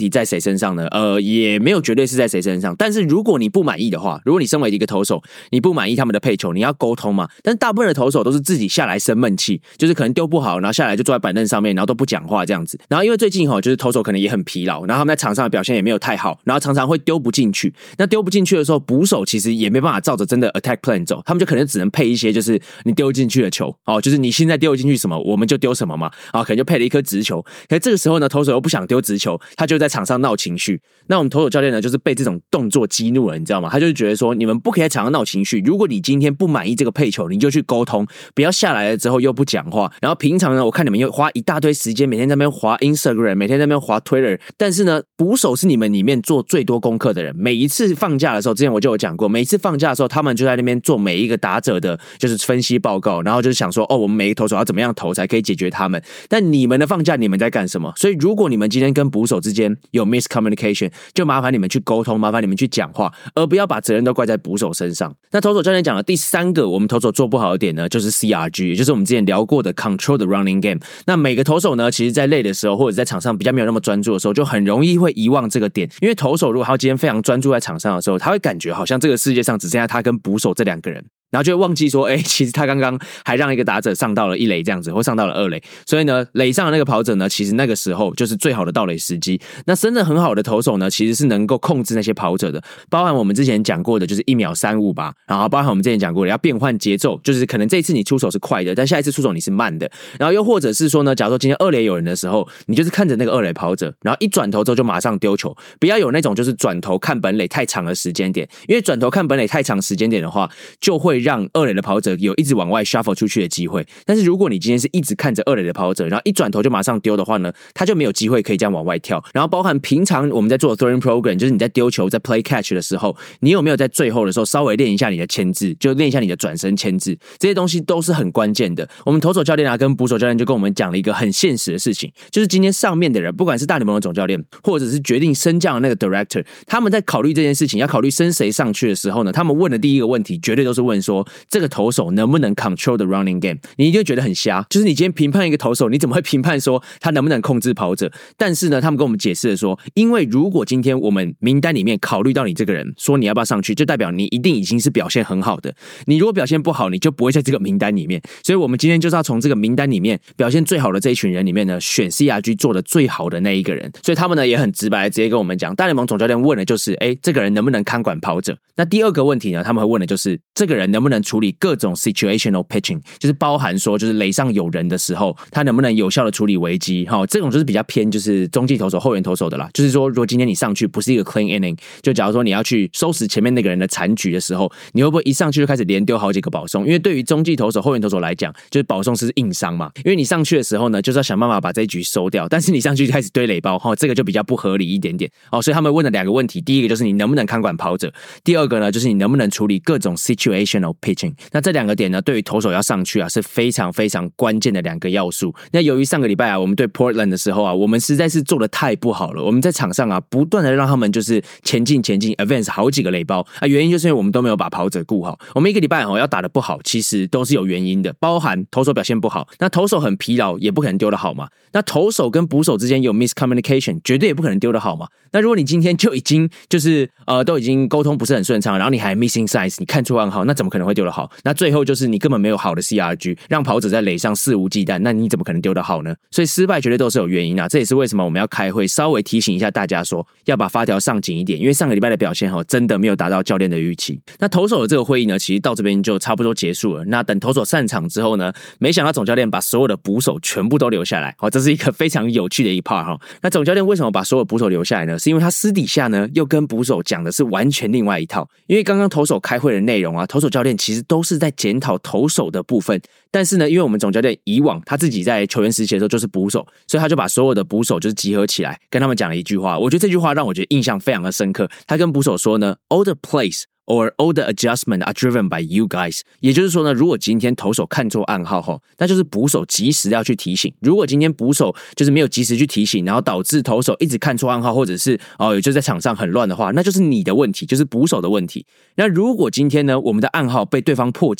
题在谁身上呢？也没有绝对是在谁身上，但是如果你不满意的话，如果你身为一个投手，你不满意他们的配球，你要沟通嘛。但是大部分的投手都是自己下来生闷气，就是可能丢不好，然后下来就坐在板凳上面，然后都不讲话这样子。然后因为最近就是投手可能也很疲劳，然后他们在场上的表现也没有太好，然后常常会丢不进去。那丢不进去的时候，捕手其实也没办法照着真的 attack plan 走，他们就可能只能配一些就是你丢进去的球，就是你现在丢进去什么，我们就丢什么嘛，可能就配了一颗直球。可是这个时候呢，投手又不想丢直球，他就在场上闹情绪。那我们投手教练呢，就是被这种动作激怒了，你知道吗？他就是觉得说，你们不可以在场上闹情绪。如果你今天不满意这个配球，你就去沟通，不要下来了之后又不讲话。然后平常呢，我看你们又花一大堆时间，每天在那边滑 Instagram， 每天在那边滑 Twitter。但是呢，捕手是你们里面做最多功课的人。每一次放假的时候，之前我就有讲过，每一次放假的时候，他们就在那边做每一个打者的，就是分析报告，然后就是想说，我们每一个投手要怎么样投才可以解决他们。但你们的放假，你们在干什么？所以如果你们今天跟捕手之间有 miscommunication， 就麻烦你们去沟通，麻烦你们去讲话，而不要把责任都怪在捕手身上。那投手教练讲的第三个我们投手做不好的点呢，就是 CRG， 也就是我们之前聊过的 control the running game。那每个投手呢，其实在累的时候，或者在场上比较没有那么专注的时候，就很容易会遗忘这个点。因为投手如果他今天非常专注在场上的时候，他会感觉好像这个世界上只剩下他跟捕手这两个人。然后就会忘记说，其实他刚刚还让一个打者上到了一垒这样子，或上到了二垒，所以呢，垒上的那个跑者呢，其实那个时候就是最好的盗垒时机。那真的很好的投手呢，其实是能够控制那些跑者的，包含我们之前讲过的，就是1秒35吧，然后包含我们之前讲过的要变换节奏，就是可能这一次你出手是快的，但下一次出手你是慢的。然后又或者是说呢，假如说今天二垒有人的时候，你就是看着那个二垒跑者，然后一转头之后就马上丢球，不要有那种就是转头看本垒太长的时间点，因为转头看本垒太长时间点的话，就会让二垒的跑者有一直往外 shuffle 出去的机会。但是如果你今天是一直看着二垒的跑者，然后一转头就马上丢的话呢，他就没有机会可以这样往外跳。然后包含平常我们在做 throwing program， 就是你在丢球在 play catch 的时候，你有没有在最后的时候稍微练一下你的牵制，就练一下你的转身牵制，这些东西都是很关键的。我们投手教练跟捕手教练就跟我们讲了一个很现实的事情，就是今天上面的人，不管是大联盟的总教练，或者是决定升降的那个 director， 他们在考虑这件事情，要考虑升谁上去的时候呢，他们问的第一个问题绝对都是问说，这个投手能不能 control the running game。 你一定会觉得很瞎，就是你今天评判一个投手，你怎么会评判说他能不能控制跑者？但是呢，他们跟我们解释了说，因为如果今天我们名单里面考虑到你这个人，说你要不要上去，就代表你一定已经是表现很好的。你如果表现不好，你就不会在这个名单里面。所以我们今天就是要从这个名单里面表现最好的这一群人里面呢，选 CRG 做的最好的那一个人。所以他们呢也很直白，直接跟我们讲，大联盟总教练问的就是这个人能不能看管跑者。那第二个问题呢，他们会问的就是这个人能不能处理各种 situational pitching， 就是包含说就是垒上有人的时候，他能不能有效的处理危机。这种就是比较偏就是中继投手后援投手的啦。就是说如果今天你上去不是一个 clean inning， 就假如说你要去收拾前面那个人的残局的时候，你会不会一上去就开始连丢好几个保送？因为对于中继投手后援投手来讲，就是保送是硬伤嘛，因为你上去的时候呢，就是要想办法把这一局收掉，但是你上去就开始堆垒包，这个就比较不合理一点点。所以他们问了两个问题，第一个就是你能不能看管跑者，第二个呢就是你能不能处理各种 situational pitching。 那这两个点呢，对于投手要上去啊，是非常非常关键的两个要素。那由于上个礼拜啊，我们对 Portland 的时候啊，我们实在是做得太不好了，我们在场上啊不断的让他们就是前进 advance 好几个垒包啊，原因就是因为我们都没有把跑者顾好。我们一个礼拜要打得不好，其实都是有原因的，包含投手表现不好，那投手很疲劳也不可能丢得好嘛，那投手跟捕手之间有 miscommunication 绝对也不可能丢得好嘛。那如果你今天就已经就是都已经沟通不是很顺畅，然后你还 missing size， 你看出暗号，那怎么可能会丢得好？那最后就是你根本没有好的 CRG， 让跑者在垒上肆无忌惮，那你怎么可能丢得好呢？所以失败绝对都是有原因啊，这也是为什么我们要开会稍微提醒一下大家说要把发条上紧一点，因为上个礼拜的表现真的没有达到教练的预期。那投手的这个会议呢，其实到这边就差不多结束了。那等投手散场之后呢，没想到总教练把所有的捕手全部都留下来，这是一个非常有趣的一 part。 那总教练为什么把所有捕手留下来呢？是因为他私底下呢又跟捕手讲的是完全另外一套。因为刚刚投手开会的内容啊，投手教练其实都是在检讨投手的部分，但是呢，因为我们总教练以往他自己在球员时期的时候就是捕手，所以他就把所有的捕手就是集合起来，跟他们讲了一句话。我觉得这句话让我觉得印象非常的深刻。他跟捕手说呢 ，all the plays or all the adjustment are driven by you guys。 也就是说呢，如果今天投手看错暗号那就是捕手及时要去提醒。如果今天捕手就是没有及时去提醒，然后导致投手一直看错暗号，或者是就在场上很乱的话，那就是你的问题，就是捕手的问题。那如果今天呢，我们的暗号被对方破解了，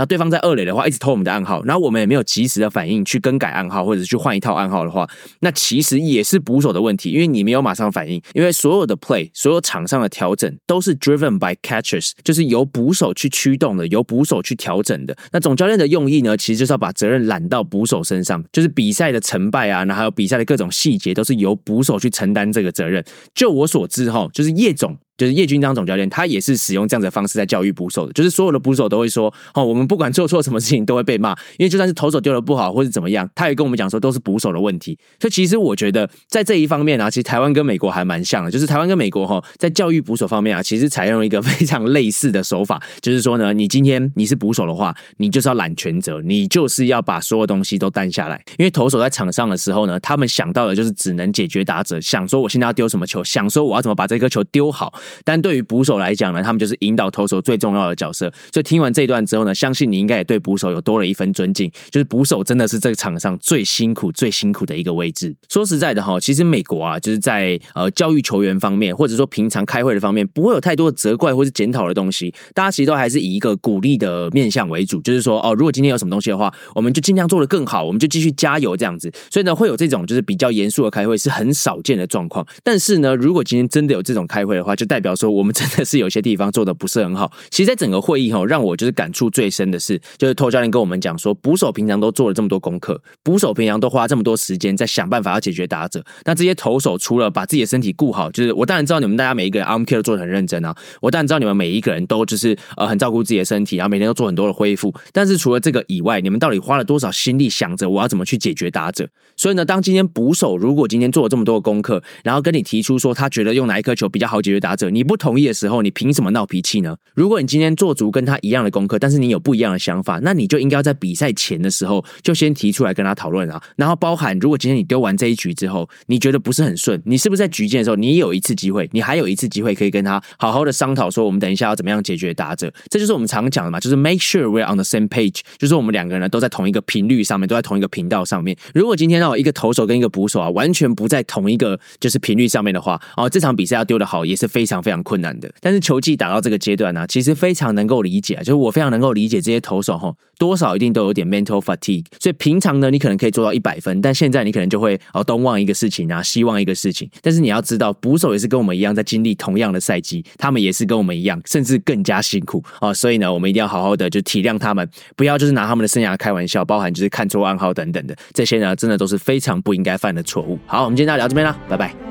然后对方在二垒的话一直偷我们的暗号，然后我们也没有及时的反应去更改暗号或者去换一套暗号的话，那其实也是捕手的问题，因为你没有马上反应，因为所有的 play 所有场上的调整都是 driven by catchers， 就是由捕手去驱动的，由捕手去调整的。那总教练的用意呢，其实就是要把责任揽到捕手身上，就是比赛的成败啊，然后还有比赛的各种细节都是由捕手去承担这个责任。就我所知就是就是叶军章总教练，他也是使用这样子的方式在教育捕手的，就是所有的捕手都会说，我们不管做错什么事情都会被骂，因为就算是投手丢的不好或是怎么样，他也跟我们讲说都是捕手的问题。所以其实我觉得在这一方面啊，其实台湾跟美国还蛮像的，就是台湾跟美国在教育捕手方面啊，其实采用一个非常类似的手法，就是说呢，你今天你是捕手的话，你就是要揽全责，你就是要把所有东西都担下来。因为投手在场上的时候呢，他们想到的就是只能解决打者，想说我现在要丢什么球，想说我要怎么把这颗球丢好。但对于捕手来讲呢，他们就是引导投手最重要的角色。所以听完这一段之后呢，相信你应该也对捕手有多了一分尊敬，就是捕手真的是这个场上最辛苦的一个位置。说实在的其实美国啊，就是在教育球员方面，或者说平常开会的方面，不会有太多的责怪或是检讨的东西，大家其实都还是以一个鼓励的面向为主，就是说如果今天有什么东西的话，我们就尽量做得更好，我们就继续加油这样子。所以呢，会有这种就是比较严肃的开会是很少见的状况。但是呢，如果今天真的有这种开会的话，就代表说我们真的是有些地方做得不是很好。其实在整个会议让我就是感触最深的是，就是投教练跟我们讲说，捕手平常都做了这么多功课，捕手平常都花这么多时间在想办法要解决打者，那这些投手除了把自己的身体顾好，就是我当然知道你们大家每一个人 arm care 都做得很认真啊，我当然知道你们每一个人都就是很照顾自己的身体，然后每天都做很多的恢复，但是除了这个以外，你们到底花了多少心力想着我要怎么去解决打者？所以呢，当今天捕手如果今天做了这么多的功课，然后跟你提出说他觉得用哪一颗球比较好解决打者，你不同意的时候，你凭什么闹脾气呢？如果你今天做足跟他一样的功课，但是你有不一样的想法，那你就应该要在比赛前的时候就先提出来跟他讨论啊。然后包含如果今天你丢完这一局之后，你觉得不是很顺，你是不是在局间的时候，你也有一次机会，你还有一次机会可以跟他好好的商讨说，我们等一下要怎么样解决打者。这就是我们常讲的嘛，就是 make sure we're on the same page， 就是我们两个人都在同一个频率上面，都在同一个频道上面。如果今天一个投手跟一个捕手啊，完全不在同一个就是频率上面的话，这场比赛要丢得好也是非常非常困难的。但是球季打到这个阶段呢，其实非常能够理解，就是我非常能够理解这些投手多少一定都有点 mental fatigue， 所以平常呢你可能可以做到100分，但现在你可能就会东忘一个事情啊，西忘一个事情。但是你要知道，捕手也是跟我们一样在经历同样的赛季，他们也是跟我们一样，甚至更加辛苦所以呢，我们一定要好好的就体谅他们，不要就是拿他们的生涯开玩笑，包含就是看错暗号等等的，这些呢真的都是非常不应该犯的错误。好，我们今天就聊到这边啦，拜拜。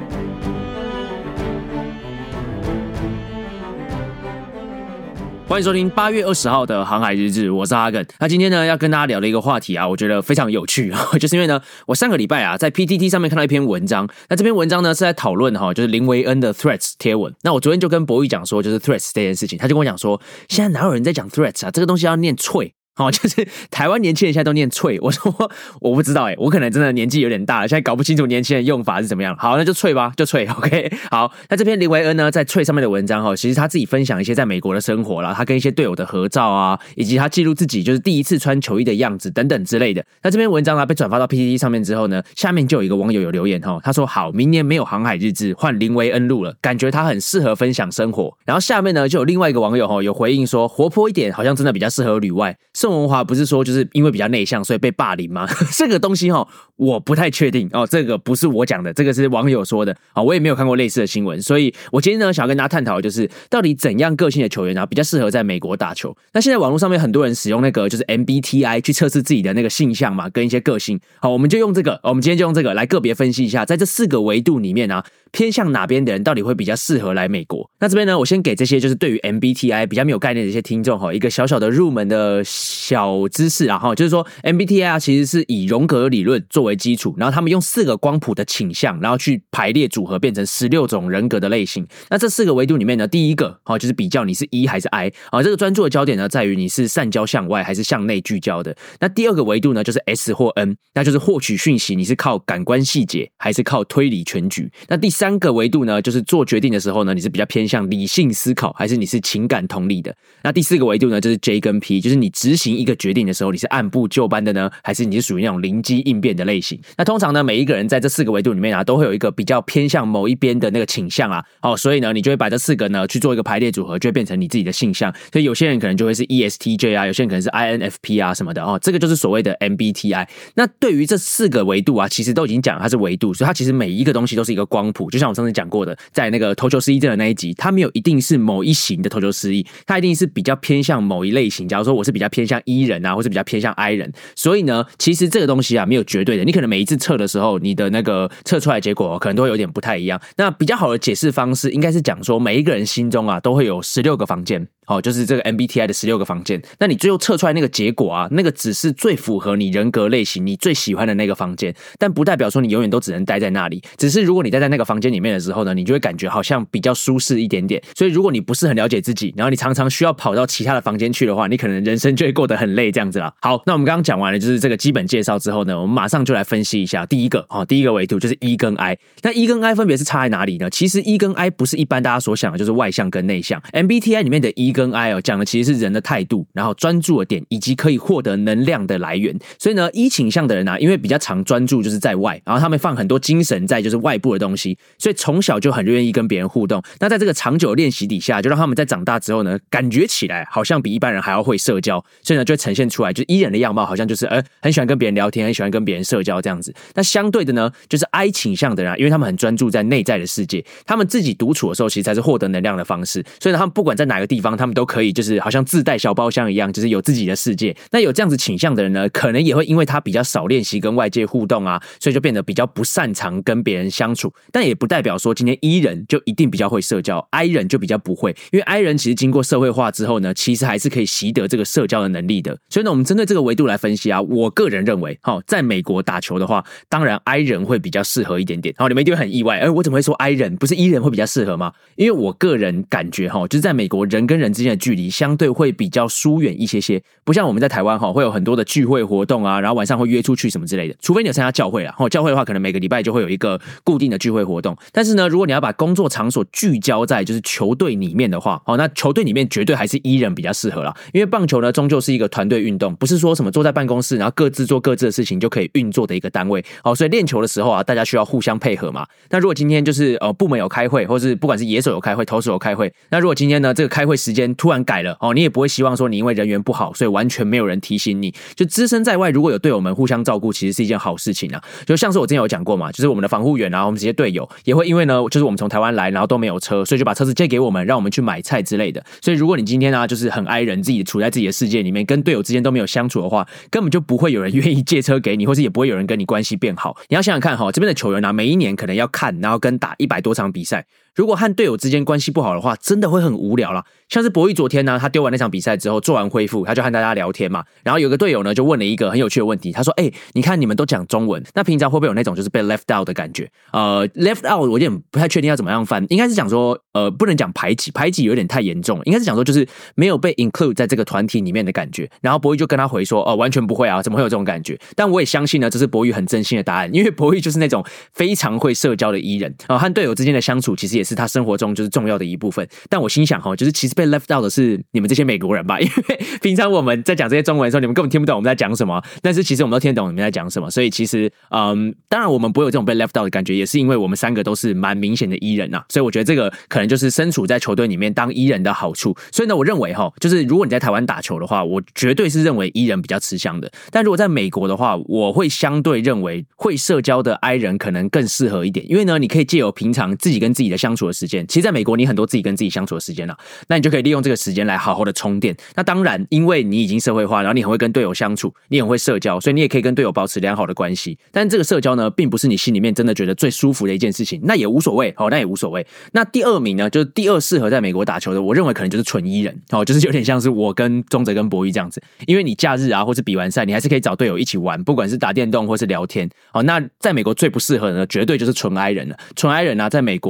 欢迎收听8月20号的航海日志，我是阿梗。那今天呢要跟大家聊的一个话题啊，我觉得非常有趣就是因为呢，我上个礼拜啊在 PTT 上面看到一篇文章，那这篇文章呢是在讨论就是林维恩的 Threads 贴文。那我昨天就跟博宇讲说，就是 Threads 这件事情，他就跟我讲说，现在哪有人在讲 Threads 啊？这个东西要念脆。就是台湾年轻人现在都念脆，我说我不知道我可能真的年纪有点大了，现在搞不清楚年轻人用法是怎么样。好，那就脆吧，就脆 OK。 好，那这篇林维恩呢在脆上面的文章其实他自己分享一些在美国的生活啦，他跟一些队友的合照啊，以及他记录自己就是第一次穿球衣的样子等等之类的。那这篇文章被转发到 PTT 上面之后呢，下面就有一个网友有留言他说好，明年没有航海日志，换林维恩录了，感觉他很适合分享生活。然后下面呢就有另外一个网友有回应说，活泼一点好像真的比较适合旅外。宋文华不是说就是因为比较内向所以被霸凌吗？这个东西我不太确定这个不是我讲的，这个是网友说的我也没有看过类似的新闻。所以我今天呢想要跟大家探讨的就是到底怎样个性的球员比较适合在美国打球。那现在网络上面很多人使用那个就是 MBTI 去测试自己的那个性向嘛，跟一些个性。好，我们就用这个，我们今天就用这个来个别分析一下，在这4个维度里面偏向哪边的人到底会比较适合来美国。那这边呢，我先给这些就是对于 MBTI 比较没有概念的一些听众一个小小的入门的小知识就是说 MBTI 其实是以荣格理论作为基础，然后他们用4个光谱的倾向，然后去排列组合变成16种人格的类型。那这4个维度里面呢，第一个就是比较你是 E 还是 I 这个专注的焦点呢在于你是善交向外还是向内聚焦的。那第二个维度呢就是 S 或 N， 那就是获取讯息你是靠感官细节还是靠推理全局。那第 3个维度呢，就是做决定的时候呢，你是比较偏向理性思考，还是你是情感同理的？那第4个维度呢，就是 J 跟 P， 就是你执行一个决定的时候，你是按部就班的呢，还是你是属于那种灵机应变的类型？那通常呢，每一个人在这4个维度里面啊，都会有一个比较偏向某一边的那个倾向啊，所以呢，你就会把这4个呢去做一个排列组合，就会变成你自己的性向。所以有些人可能就会是 ESTJ 啊，有些人可能是 INFP 啊什么的这个就是所谓的 MBTI。那对于这4个维度啊，其实都已经讲了它是维度，所以它其实每一个东西都是一个光谱。就像我上次讲过的，在那个投球失忆症的那一集，它没有一定是某一型的投球失忆，它一定是比较偏向某一类型。假如说我是比较偏向 E 人啊，或是比较偏向 I 人，所以呢，其实这个东西啊没有绝对的，你可能每一次测的时候，你的那个测出来的结果可能都会有点不太一样。那比较好的解释方式应该是讲说，每一个人心中啊都会有16个房间。就是这个 MBTI 的16个房间，那你最后测出来那个结果啊，那个只是最符合你人格类型、你最喜欢的那个房间，但不代表说你永远都只能待在那里。只是如果你待在那个房间里面的时候呢，你就会感觉好像比较舒适一点点。所以如果你不是很了解自己，然后你常常需要跑到其他的房间去的话，你可能人生就会过得很累这样子啦。好，那我们刚刚讲完了就是这个基本介绍之后呢，我们马上就来分析一下第一个维度就是 E 跟 I。那 E 跟 I 分别是差在哪里呢？其实 E 跟 I 不是一般大家所想的就是外向跟内向。MBTI 里面的 E 跟 I 讲的其实是人的态度，然后专注的点，以及可以获得能量的来源。所以呢 E 倾向的人啊，因为比较常专注就是在外，然后他们放很多精神在就是外部的东西，所以从小就很愿意跟别人互动。那在这个长久练习底下，就让他们在长大之后呢，感觉起来好像比一般人还要会社交，所以呢就会呈现出来，就是 E 人的样貌好像就是很喜欢跟别人聊天，很喜欢跟别人社交这样子。那相对的呢，就是 I 倾向的人啊，因为他们很专注在内在的世界，他们自己独处的时候，其实才是获得能量的方式。所以呢，他们不管在哪个地方，他们都可以就是好像自带小包厢一样，就是有自己的世界。那有这样子倾向的人呢，可能也会因为他比较少练习跟外界互动啊，所以就变得比较不擅长跟别人相处。但也不代表说今天 E 人就一定比较会社交， I 人就比较不会，因为 I 人其实经过社会化之后呢，其实还是可以习得这个社交的能力的。所以呢，我们针对这个维度来分析啊，我个人认为在美国打球的话，当然 I 人会比较适合一点点。你们一定会很意外，我怎么会说 I 人不是 E 人会比较适合吗？因为我个人感觉就是在美国人跟人之间的距离相对会比较疏远一些些，不像我们在台湾会有很多的聚会活动啊，然后晚上会约出去什么之类的，除非你有参加教会啦，教会的话可能每个礼拜就会有一个固定的聚会活动。但是呢，如果你要把工作场所聚焦在就是球队里面的话，那球队里面绝对还是 E 人比较适合啦。因为棒球呢终究是一个团队运动，不是说什么坐在办公室然后各自做各自的事情就可以运作的一个单位。所以练球的时候啊，大家需要互相配合嘛。那如果今天就是部门有开会，或是不管是野手有开会，投手有开会，那如果今天呢这个开会时间突然改了你也不会希望说你因为人缘不好，所以完全没有人提醒你。就只身在外，如果有队友们互相照顾，其实是一件好事情啊。就像是我之前有讲过嘛，就是我们的防护员啊，我们这些队友也会因为呢，就是我们从台湾来，然后都没有车，所以就把车子借给我们，让我们去买菜之类的。所以如果你今天啊，就是很 I 人，自己处在自己的世界里面，跟队友之间都没有相处的话，根本就不会有人愿意借车给你，或是也不会有人跟你关系变好。你要想想看这边的球员啊，每一年可能要看，然后跟打100多场比赛。如果和队友之间关系不好的话，真的会很无聊啦。像是博弈昨天呢，他丢完那场比赛之后做完恢复，他就和大家聊天嘛。然后有个队友呢就问了一个很有趣的问题，他说你看你们都讲中文，那平常会不会有那种就是被 left out 的感觉？left out 我有点不太确定要怎么样翻，应该是讲说不能讲排挤，排挤有点太严重了，应该是讲说就是没有被 include 在这个团体里面的感觉。然后博弈就跟他回说完全不会啊，怎么会有这种感觉？但我也相信呢，这是博弈很真心的答案，因为博弈就是那种非常会社交的E人和队友之间的相处其实也是他生活中就是重要的一部分。但我心想就是其实被 left out 的是你们这些美国人吧，因为平常我们在讲这些中文的时候，你们根本听不懂我们在讲什么，但是其实我们都听得懂你们在讲什么。所以其实当然我们不会有这种被 left out 的感觉，也是因为我们3个都是蛮明显的E人啊，所以我觉得这个可能就是身处在球队里面当E人的好处。所以呢，我认为就是如果你在台湾打球的话，我绝对是认为E人比较吃香的。但如果在美国的话，我会相对认为会社交的 I 人可能更适合一点，因为呢，你可以借由平常自己跟自己的相处的时间，其实在美国你很多自己跟自己相处的时间啦，那你就可以利用这个时间来好好的充电。那当然，因为你已经社会化，然后你很会跟队友相处，你很会社交，所以你也可以跟队友保持良好的关系。但这个社交呢，并不是你心里面真的觉得最舒服的一件事情，那也无所谓那也无所谓。那第2名呢，就是第2适合在美国打球的，我认为可能就是纯E人就是有点像是我跟宗哲跟博弈这样子，因为你假日啊或是比完赛，你还是可以找队友一起玩，不管是打电动或是聊天那在美国最不适合的呢，绝对就是纯 I 人了。纯 I 人啊，在美国完全没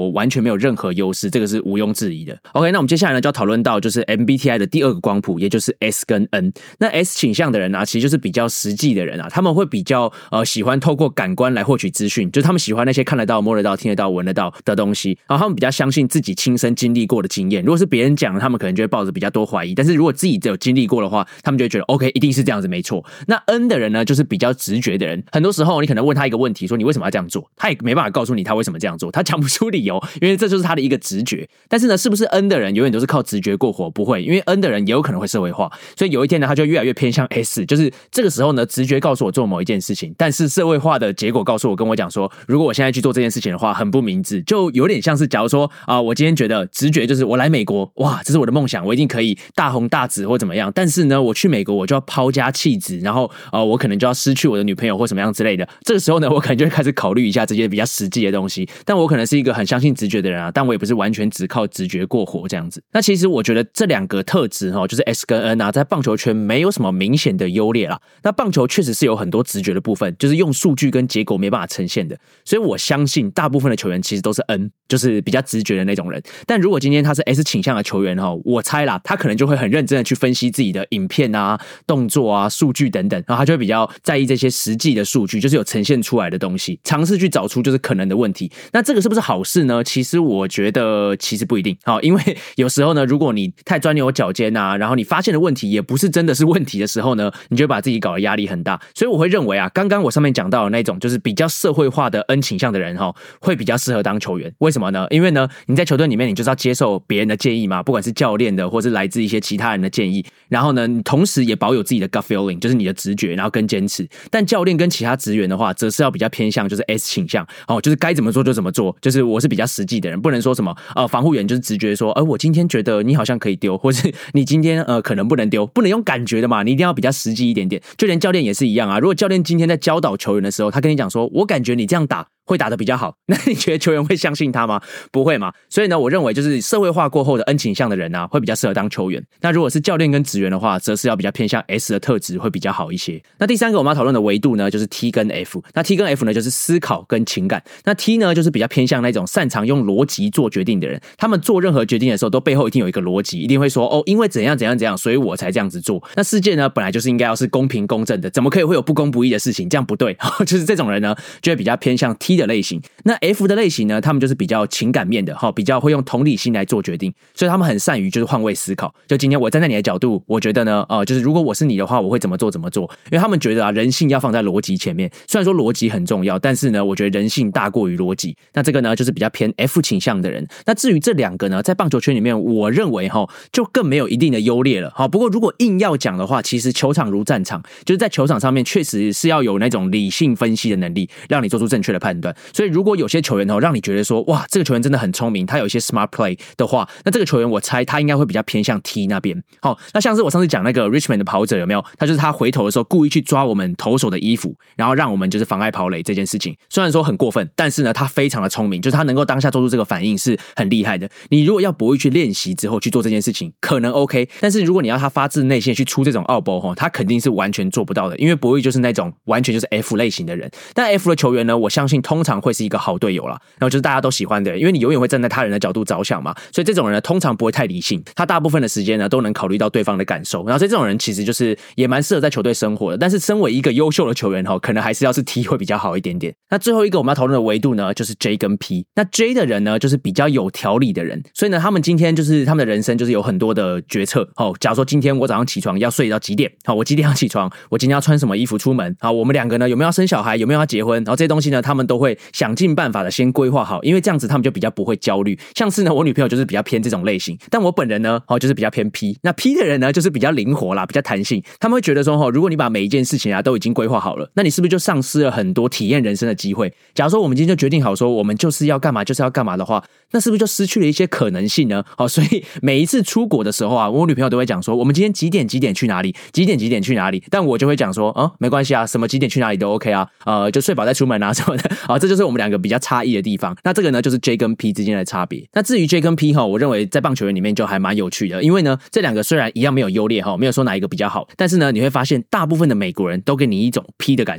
有任何优势，这个是毋庸置疑的。OK， 那我们接下来呢就要讨论到就是 MBTI 的第二个光谱，也就是 S 跟 N。那 S 倾向的人啊，其实就是比较实际的人啊，他们会比较喜欢透过感官来获取资讯，就是他们喜欢那些看得到、摸得到、听得到、闻得到的东西，然后他们比较相信自己亲身经历过的经验。如果是别人讲，他们可能就会抱着比较多怀疑，但是如果自己有经历过的话，他们就会觉得 OK， 一定是这样子，没错。那 N 的人呢，就是比较直觉的人，很多时候你可能问他一个问题，说你为什么要这样做，他也没办法告诉你他为什么这样做，他讲不出理由，因为这就是他的一个直觉。但是呢，是不是 N 的人永远都是靠直觉过活？不会，因为 N 的人也有可能会社会化，所以有一天呢，他就越来越偏向 S， 就是这个时候呢，直觉告诉我做某一件事情，但是社会化的结果告诉我，跟我讲说，如果我现在去做这件事情的话，很不明智，就有点像是假如说我今天觉得直觉就是我来美国，哇，这是我的梦想，我一定可以大红大紫或怎么样，但是呢，我去美国我就要抛家弃子，然后我可能就要失去我的女朋友或什么样之类的，这个时候呢，我可能就会开始考虑一下这些比较实际的东西。但我可能是一个很相信直觉的人啊，但我也不是完全只靠直觉过活这样子。那其实我觉得这两个特质就是 S 跟 N 啊，在棒球圈没有什么明显的优劣啦。那棒球确实是有很多直觉的部分，就是用数据跟结果没办法呈现的，所以我相信大部分的球员其实都是 N， 就是比较直觉的那种人。但如果今天他是 S 倾向的球员我猜啦，他可能就会很认真的去分析自己的影片啊、动作啊、数据等等，然后他就会比较在意这些实际的数据，就是有呈现出来的东西，尝试去找出就是可能的问题。那这个是不是好事呢？其实我觉得其实不一定，因为有时候呢，如果你太钻牛角尖啊，然后你发现的问题也不是真的是问题的时候呢，你就会把自己搞得压力很大。所以我会认为啊，刚刚我上面讲到的那种就是比较社会化的 N 倾向的人会比较适合当球员。为什么呢？因为呢，你在球队里面你就是要接受别人的建议嘛，不管是教练的或是来自一些其他人的建议，然后呢，你同时也保有自己的 gut feeling， 就是你的直觉，然后跟坚持。但教练跟其他职员的话，则是要比较偏向就是 S 倾向就是该怎么做就怎么做，就是我是比较实际的人，不能说什么防护员就是直觉说我今天觉得你好像可以丢，或是你今天可能不能丢，不能用感觉的嘛，你一定要比较实际一点点。就连教练也是一样啊，如果教练今天在教导球员的时候，他跟你讲说我感觉你这样打会打得比较好，那你觉得球员会相信他吗？不会嘛。所以呢，我认为就是社会化过后的 N 倾向的人啊，会比较适合当球员。那如果是教练跟职员的话，则是要比较偏向 S 的特质会比较好一些。那第三个我们要讨论的维度呢，就是 T 跟 F。那 T 跟 F 呢，就是思考跟情感。那 T 呢，就是比较偏向那种擅长用逻辑做决定的人。他们做任何决定的时候，都背后一定有一个逻辑，一定会说因为怎样怎样怎样，所以我才这样子做。那世界呢，本来就是应该要是公平公正的，怎么可以会有不公不义的事情？这样不对。就是这种人呢，就会比较偏向 T 的类型。那 F 的类型呢，他们就是比较情感面的，比较会用同理心来做决定，所以他们很善于就是换位思考。就今天我站在你的角度，我觉得呢，就是如果我是你的话，我会怎么做怎么做。因为他们觉得人性要放在逻辑前面。虽然说逻辑很重要，但是呢，我觉得人性大过于逻辑。那这个呢，就是比较偏 F 倾向的人。那至于这两个呢，在棒球圈里面，我认为就更没有一定的优劣了。不过如果硬要讲的话，其实球场如战场，就是在球场上面确实是要有那种理性分析的能力，让你做出正确的判断。所以如果有些球员让你觉得说哇，这个球员真的很聪明，他有一些 smart play 的话，那这个球员我猜他应该会比较偏向 T 那边。那像是我上次讲那个 Richmond 的跑者有没有？他就是他回头的时候故意去抓我们投手的衣服，然后让我们就是妨碍跑垒这件事情。虽然说很过分，但是呢，他非常的聪明，就是他能够当下做出这个反应是很厉害的。你如果要博弈去练习之后去做这件事情，可能 OK， 但是如果你要他发自内心去出这种奥博他肯定是完全做不到的，因为博弈就是那种完全就是 F 类型的人。但 F 的球员呢，我相信通常会是一个好队友啦，然后就是大家都喜欢的人，因为你永远会站在他人的角度着想嘛，所以这种人呢，通常不会太理性，他大部分的时间呢都能考虑到对方的感受，然后所以这种人其实就是也蛮适合在球队生活的。但是身为一个优秀的球员可能还是要是 T 会比较好一点点。那最后一个我们要讨论的维度呢，就是 J 跟 P。那 J 的人呢，就是比较有条理的人，所以呢，他们今天就是他们的人生就是有很多的决策。假如说今天我早上起床要睡到几点，我几点要起床，我今天要穿什么衣服出门，我们两个呢有没有要生小孩，有没有要结婚，然后这些东西呢，他们都会想尽办法的先规划好，因为这样子他们就比较不会焦虑。像是呢，我女朋友就是比较偏这种类型，但我本人呢，就是比较偏 P。那 P 的人呢，就是比较灵活啦，比较弹性。他们会觉得说，如果你把每一件事情都已经规划好了，那你是不是就丧失了很多体验人生的机会？假如说我们今天就决定好说，我们就是要干嘛，就是要干嘛的话，那是不是就失去了一些可能性呢？所以每一次出国的时候啊，我女朋友都会讲说，我们今天几点几点去哪里，几点几点去哪里。但我就会讲说，没关系啊，什么几点去哪里都 OK 啊，就睡饱再出门啊什么的。这就是我们两个比较差异的地方。那这个呢，就是 J 跟 P 之间的差别。那至于 J 跟 P 我认为在棒球员里面就还蛮有趣的，因为呢，这两个虽然一样没有优劣没有说哪一个比较好，但是呢，你会发现大部分的美国人都给你一种 P 的感受。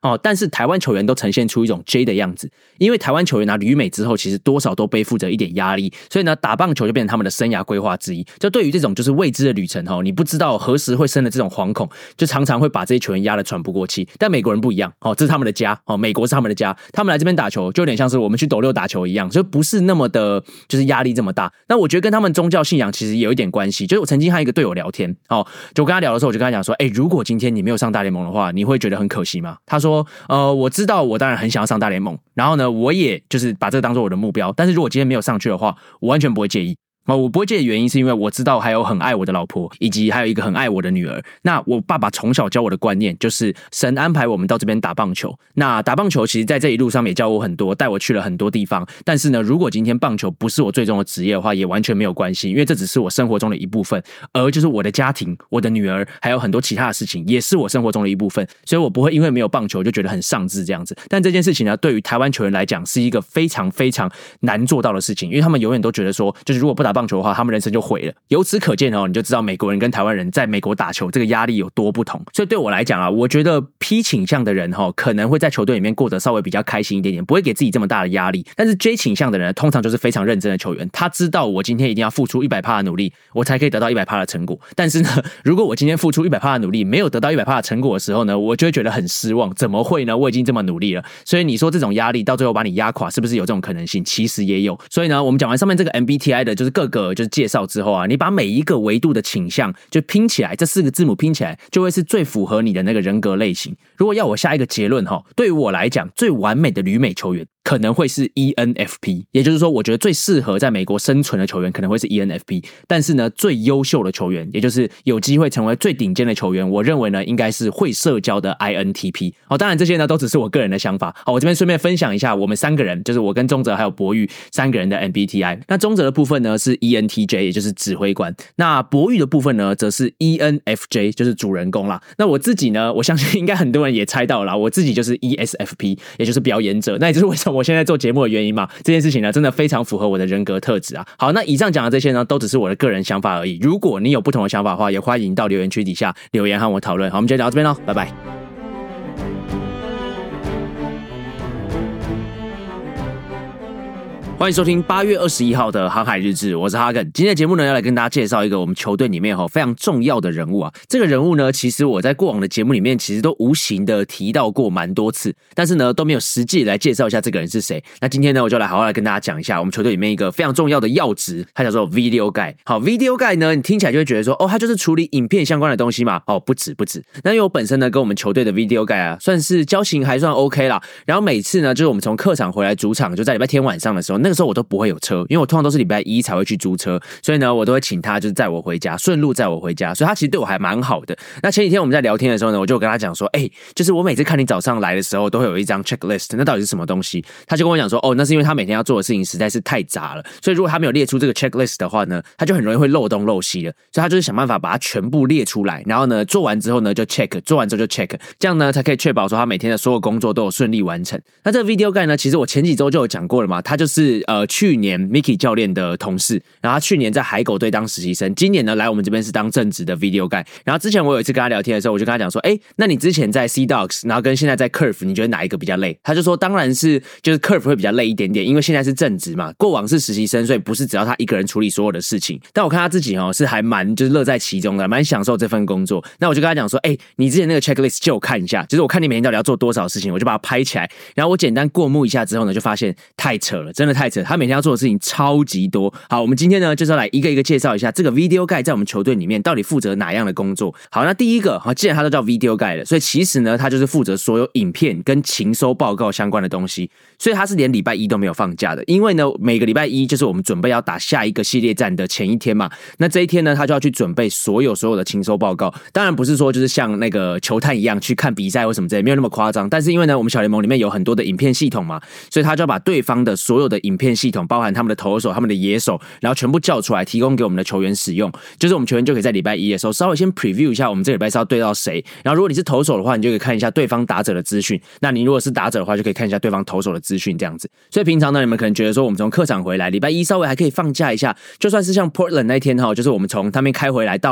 但是台湾球员都呈现出一种 J 的样子，因为台湾球员旅美之后，其实多少都背负着一点压力，所以呢，打棒球就变成他们的生涯规划之一。就对于这种就是未知的旅程你不知道何时会生的这种惶恐，就常常会把这些球员压得喘不过气。但美国人不一样这是他们的家美国是他们的家，他们来这边打球就有点像是我们去斗六打球一样，就不是那么的就是压力这么大。那我觉得跟他们宗教信仰其实也有一点关系。就是我曾经和一个队友聊天就跟他聊的时候，我就跟他讲说如果今天你没有上大联盟的话，你会觉得很可惜吗？他说我知道我当然很想要上大联盟，然后呢我也就是把这个当作我的目标，但是如果今天没有上去的话，我完全不会介意。我不会介意的原因是因为我知道还有很爱我的老婆，以及还有一个很爱我的女儿。那我爸爸从小教我的观念就是神安排我们到这边打棒球。那打棒球其实在这一路上也教我很多，带我去了很多地方。但是呢，如果今天棒球不是我最终的职业的话，也完全没有关系，因为这只是我生活中的一部分。而就是我的家庭、我的女儿，还有很多其他的事情，也是我生活中的一部分。所以我不会因为没有棒球就觉得很丧志这样子。但这件事情呢，对于台湾球员来讲是一个非常非常难做到的事情，因为他们永远都觉得说，就是如果不打棒球的话，他们人生就毁了。由此可见你就知道美国人跟台湾人在美国打球这个压力有多不同。所以对我来讲我觉得 P 倾向的人可能会在球队里面过得稍微比较开心一点点，不会给自己这么大的压力。但是 J 倾向的人通常就是非常认真的球员，他知道我今天一定要付出 100% 的努力，我才可以得到 100% 的成果。但是呢，如果我今天付出 100% 的努力，没有得到 100% 的成果的时候呢，我就会觉得很失望。怎么会呢？我已经这么努力了。所以你说这种压力到最后把你压垮，是不是有这种可能性？其实也有。所以呢，我们讲完上面这个 MBTI 的就是各个就是介绍之后你把每一个维度的倾向就拼起来，这4个字母拼起来就会是最符合你的那个人格类型。如果要我下一个结论对于我来讲，最完美的旅美球员可能会是 ENFP， 也就是说我觉得最适合在美国生存的球员可能会是 ENFP。 但是呢，最优秀的球员，也就是有机会成为最顶尖的球员，我认为呢应该是会社交的 INTP。 当然这些呢都只是我个人的想法。我这边顺便分享一下我们3个人，就是我跟宗哲还有博玉3个人的 MBTI。 那宗哲的部分呢是 ENTJ， 也就是指挥官。那博玉的部分呢则是 ENFJ， 就是主人公啦。那我自己呢，我相信应该很多人也猜到了，我自己就是 ESFP， 也就是表演者。那也就是为什么我现在做节目的原因嘛。这件事情呢真的非常符合我的人格特质好，那以上讲的这些呢都只是我的个人想法而已。如果你有不同的想法的话，也欢迎到留言区底下留言和我讨论。好，我们今天聊到这边咯，拜拜。欢迎收听8月21号的航海日志，我是哈根。今天的节目呢，要来跟大家介绍一个我们球队里面非常重要的人物这个人物呢，其实我在过往的节目里面其实都无形的提到过蛮多次，但是呢都没有实际来介绍一下这个人是谁。那今天呢，我就来好好来跟大家讲一下我们球队里面一个非常重要的要职，它叫做 Video Guy。好 ，Video Guy 呢，你听起来就会觉得说，他就是处理影片相关的东西嘛。不止。那因为我本身呢跟我们球队的 Video Guy算是交情还算 OK 啦。然后每次呢，就是我们从客场回来主场，就在礼拜天晚上的时候，那个时候我都不会有车，因为我通常都是礼拜一才会去租车，所以呢我都会请他就是载我回家，顺路载我回家，所以他其实对我还蛮好的。那前几天我们在聊天的时候呢，我就跟他讲说，就是我每次看你早上来的时候都会有一张 checklist， 那到底是什么东西？他就跟我讲说，那是因为他每天要做的事情实在是太杂了，所以如果他没有列出这个 checklist 的话呢，他就很容易会漏东漏西的，所以他就是想办法把它全部列出来，然后呢做完之后呢就 check， 做完之后就 check， 这样呢才可以确保说他每天的所有工作都有顺利完成。那这个 Video Guy 呢，其实我前几周就有讲过了嘛，他就是去年 Mickey 教练的同事，然后他去年在海狗队当实习生，今年呢来我们这边是当正职的 Video Guy。然后之前我有一次跟他聊天的时候，我就跟他讲说，那你之前在 Sea Dogs， 然后跟现在在 Curve， 你觉得哪一个比较累？他就说当然是就是 Curve 会比较累一点点，因为现在是正职嘛，过往是实习生，所以不是只要他一个人处理所有的事情。但我看他自己是还蛮就是乐在其中的，蛮享受这份工作。那我就跟他讲说，你之前那个 checklist 借我看一下，就是我看你每天到底要做多少事情，我就把它拍起来，然后我简单过目一下之后呢，就发现太扯了，真的太扯了，他每天要做的事情超级多。好，我们今天呢就是要来一个一个介绍一下这个 Video Guy 在我们球队里面到底负责哪样的工作。好，那第一个既然他都叫 Video Guy 了，所以其实呢他就是负责所有影片跟情收报告相关的东西，所以他是连礼拜一都没有放假的。因为呢每个礼拜一就是我们准备要打下一个系列战的前一天嘛，那这一天呢他就要去准备所有的情收报告。当然不是说就是像那个球探一样去看比赛或什么之类，没有那么夸张，但是因为呢我们小联盟里面有很多的影片系统嘛，所以他就要把对方的所有的影片系统，包含他们的投手他们的野手，然后全部叫出来提供给我们的球员使用。就是我们球员就可以在礼拜一的时候稍微先 preview 一下我们这个礼拜是要对到谁，然后如果你是投手的话，你就可以看一下对方打者的资讯，那你如果是打者的话就可以看一下对方投手的资讯这样子。所以平常呢你们可能觉得说我们从客场回来礼拜一稍微还可以放假一下，就算是像 Portland 那一天就是我们从他们开回来到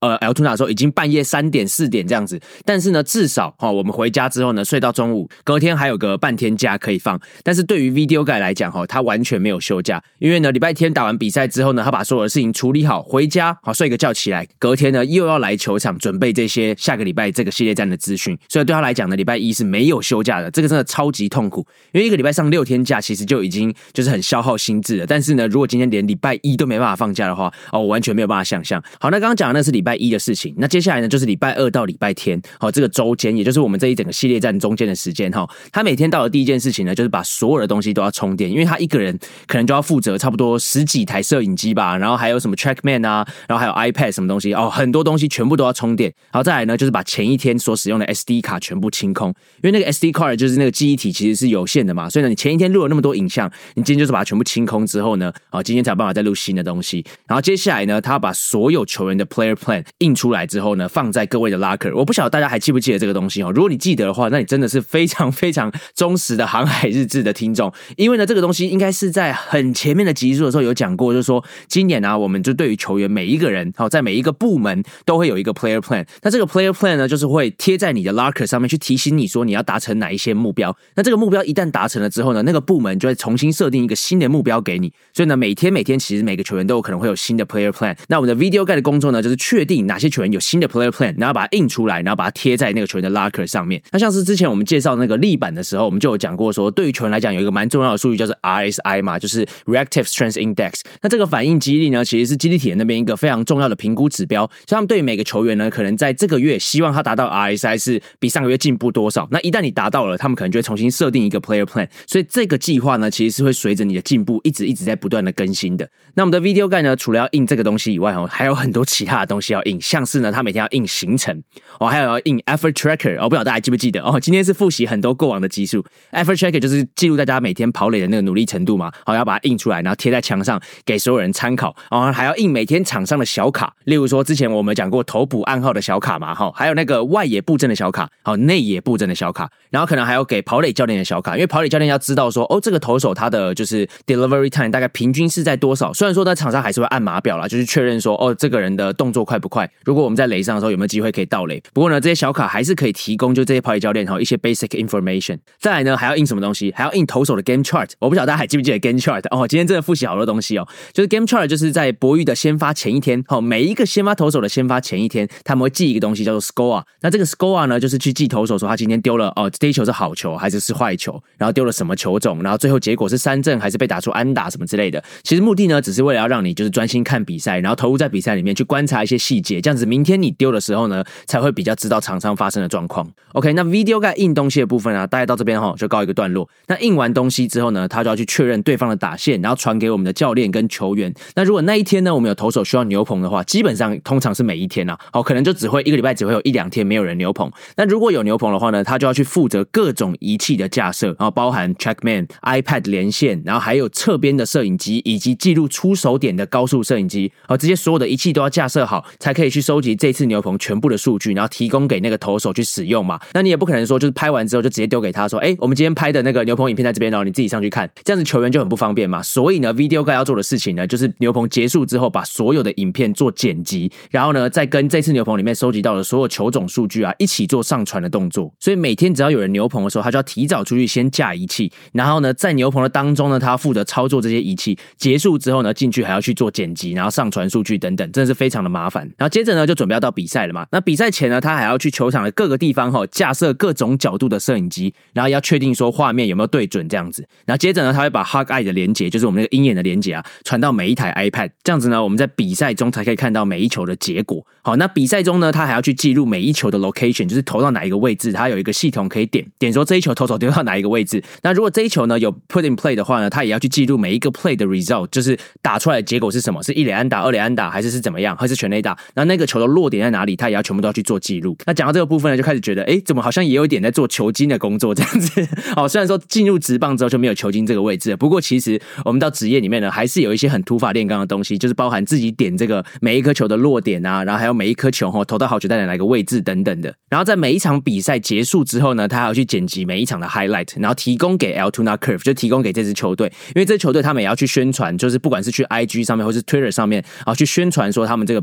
Altoona 的时候已经半夜3点4点这样子，但是呢至少我们回家之后呢睡到中午，隔天还有个半天假可以放。但是对于 Video Guy 来讲他完全没有休假，因为呢礼拜天打完比赛之后呢，他把所有的事情处理好，回家睡个觉起来，隔天呢又要来球场准备这些下个礼拜这个系列战的资讯，所以对他来讲呢，礼拜一是没有休假的，这个真的超级痛苦，因为一个礼拜上6天假其实就已经就是很消耗心智了，但是呢如果今天连礼拜一都没办法放假的话我完全没有办法想象。好，那刚刚讲的那是礼拜一的事情，那接下来呢就是礼拜二到礼拜天这个周间，也就是我们这一整个系列战中间的时间他每天到的第一件事情呢就是把所有的东西都要充电，因为他一个人可能就要负责差不多10几台摄影机吧，然后还有什么 Trackman 啊，然后还有 iPad 什么东西很多东西全部都要充电。然后再来呢就是把前一天所使用的 SD 卡全部清空，因为那个 SD card 就是那个记忆体其实是有限的嘛，所以呢你前一天录了那么多影像，你今天就是把它全部清空之后呢今天才有办法再录新的东西。然后接下来呢他要把所有球员的 player plan 印出来之后呢放在各位的 locker， 我不晓得大家还记不记得这个东西如果你记得的话，那你真的是非常非常忠实的航海日志的听众，因为呢这个东西应该是在很前面的集数的时候有讲过，就是说今年我们就对于球员每一个人在每一个部门都会有一个 player plan， 那这个 player plan 呢就是会贴在你的 locker 上面去提醒你说你要达成哪一些目标，那这个目标一旦达成了之后呢，那个部门就会重新设定一个新的目标给你，所以呢每天其实每个球员都有可能会有新的 player plan。 那我们的 Video Guy 的工作呢就是确定哪些球员有新的 player plan， 然后把它印出来，然后把它贴在那个球员的 locker 上面。那像是之前我们介绍那个立板的时候，我们就有讲过说对于球员来讲有一个蛮重要的数据叫做 RSI 嘛，就是 Reactive Strength Index。 那这个反应肌力呢其实是肌力体能那边一个非常重要的评估指标，所以他们对于每个球员呢可能在这个月希望他达到 RSI 是比上个月进步多少，那一旦你达到了，他们可能就会重新设定一个 player plan， 所以这个计划呢其实是会随着你的进步一直在不断的更新的。那我们的 Video Guy 呢除了要印这个东西以外还有很多其他的东西要印，像是呢他每天要印行程还有要印 effort tracker， 不知道大家记不记得今天是复习很多过往的集数。 effort tracker 就是记录大家每天跑垒的那个努力程度嘛，要把它印出来，然后贴在墙上给所有人参考，还要印每天场上的小卡，例如说之前我们讲过投捕暗号的小卡嘛，还有那个外野布阵的小卡，内野布阵的小卡，然后可能还有给跑垒教练的小卡，因为跑垒教练要知道说这个投手他的就是 delivery time 大概平均是在多少，虽然说在场上还是会按码表啦，就是确认说这个人的动作快不快，如果我们在垒上的时候有没有机会可以盗垒，不过呢这些小卡还是可以提供就这些跑垒教练一些 basic information。 再来呢还要印什么东西，还要印投手的 game chart， 我不晓得大家还记不记得 game chart 今天真的复习好多东西就是 game chart 就是在博弈的先发前一天每一个先发投手的先发前一天他们会记一个东西叫做 score， 那这个 score 呢就是去记投手说他今天丢了这一球是好球还是坏球，然后丢了什么球种，然后最后结果是3振还是被打出安打什么之类的。其实目的呢只是为了要让你就是专心看比赛，然后投入在比赛里面去观察一些细节，这样子明天你丢的时候呢才会比较知道场上发生的状况。 OK， 那 Video Guy 印东西的部分大概到这边就告一个段落。那印完东西之后呢，他就要去确认对方的打线，然后传给我们的教练跟球员。那如果那一天呢我们有投手需要牛棚的话，基本上通常是每一天可能就只会一个礼拜只会有1-2天没有人牛棚。那如果有牛棚的话呢，他就要去负责各种仪器的架设，然后包含 Trackman、iPad 连线，然后还有侧边的摄影机以及记录出手点的高速摄影机，这些所有的仪器都要架设好，才可以去收集这次牛棚全部的数据，然后提供给那个投手去使用嘛。那你也不可能说就是拍完之后就直接丢给他说我们今天拍的那个牛棚影片在这边你自己上去看，这样子球员就很不方便嘛。所以呢 Video Guy 要做的事情呢就是牛棚结束之后把所有的影片做剪辑，然后呢再跟这次牛棚里面收集到的所有球种数据一起做上传的动作。所以每天只要有人牛棚的时候，他就要提早出去先架仪器，然后呢在牛棚的当中呢他要负责操作这些仪器，结束之后呢进去还要去做剪辑，然后上传数据等等，真的是非常的麻烦。然后接着呢就准备要到比赛了嘛，那比赛前呢他还要去球场的各个地方架设各种角度的摄影机，然后要确定说画面有没有对准这样子。然后接着呢他会把 Hawkeye 的连结，就是我们那个鹰眼的连结传到每一台 iPad， 这样子呢我们在比赛中才可以看到每一球的结果。好，那比赛中呢他还要去记录每一球的 location， 就是投到哪一个位置，他有一个系统可以点说这一球投手丢到哪一个位置。那如果这一球呢有 put in play 的话呢，他也要去记录每一个 play 的 result， 就是打出来的结果是什么，是一垒安打、二垒安打还是怎么样，还是全垒打，那个球的落点在哪里，他也要全部都要去做记录。那讲到这个部分呢，就开始觉得怎么好像也有一点在做球精的工作这样子。虽然说进入职棒之后就没有球精这个位置了，不过其实我们到职业里面呢还是有一些很土法炼钢的东西，就是包含自己点这个每一颗球的落点然后还有每一颗球投到好球带的哪个位置等等的。然后在每一场比赛结束之后呢，他还要去剪辑每一场的 highlight， 然后提供给 Altoona Curve， 就提供给这支球队，因为这支球队他们也要去宣传，就是不管是去 IG 上面或是 Twitter 上面去宣传说他们这个比赛的内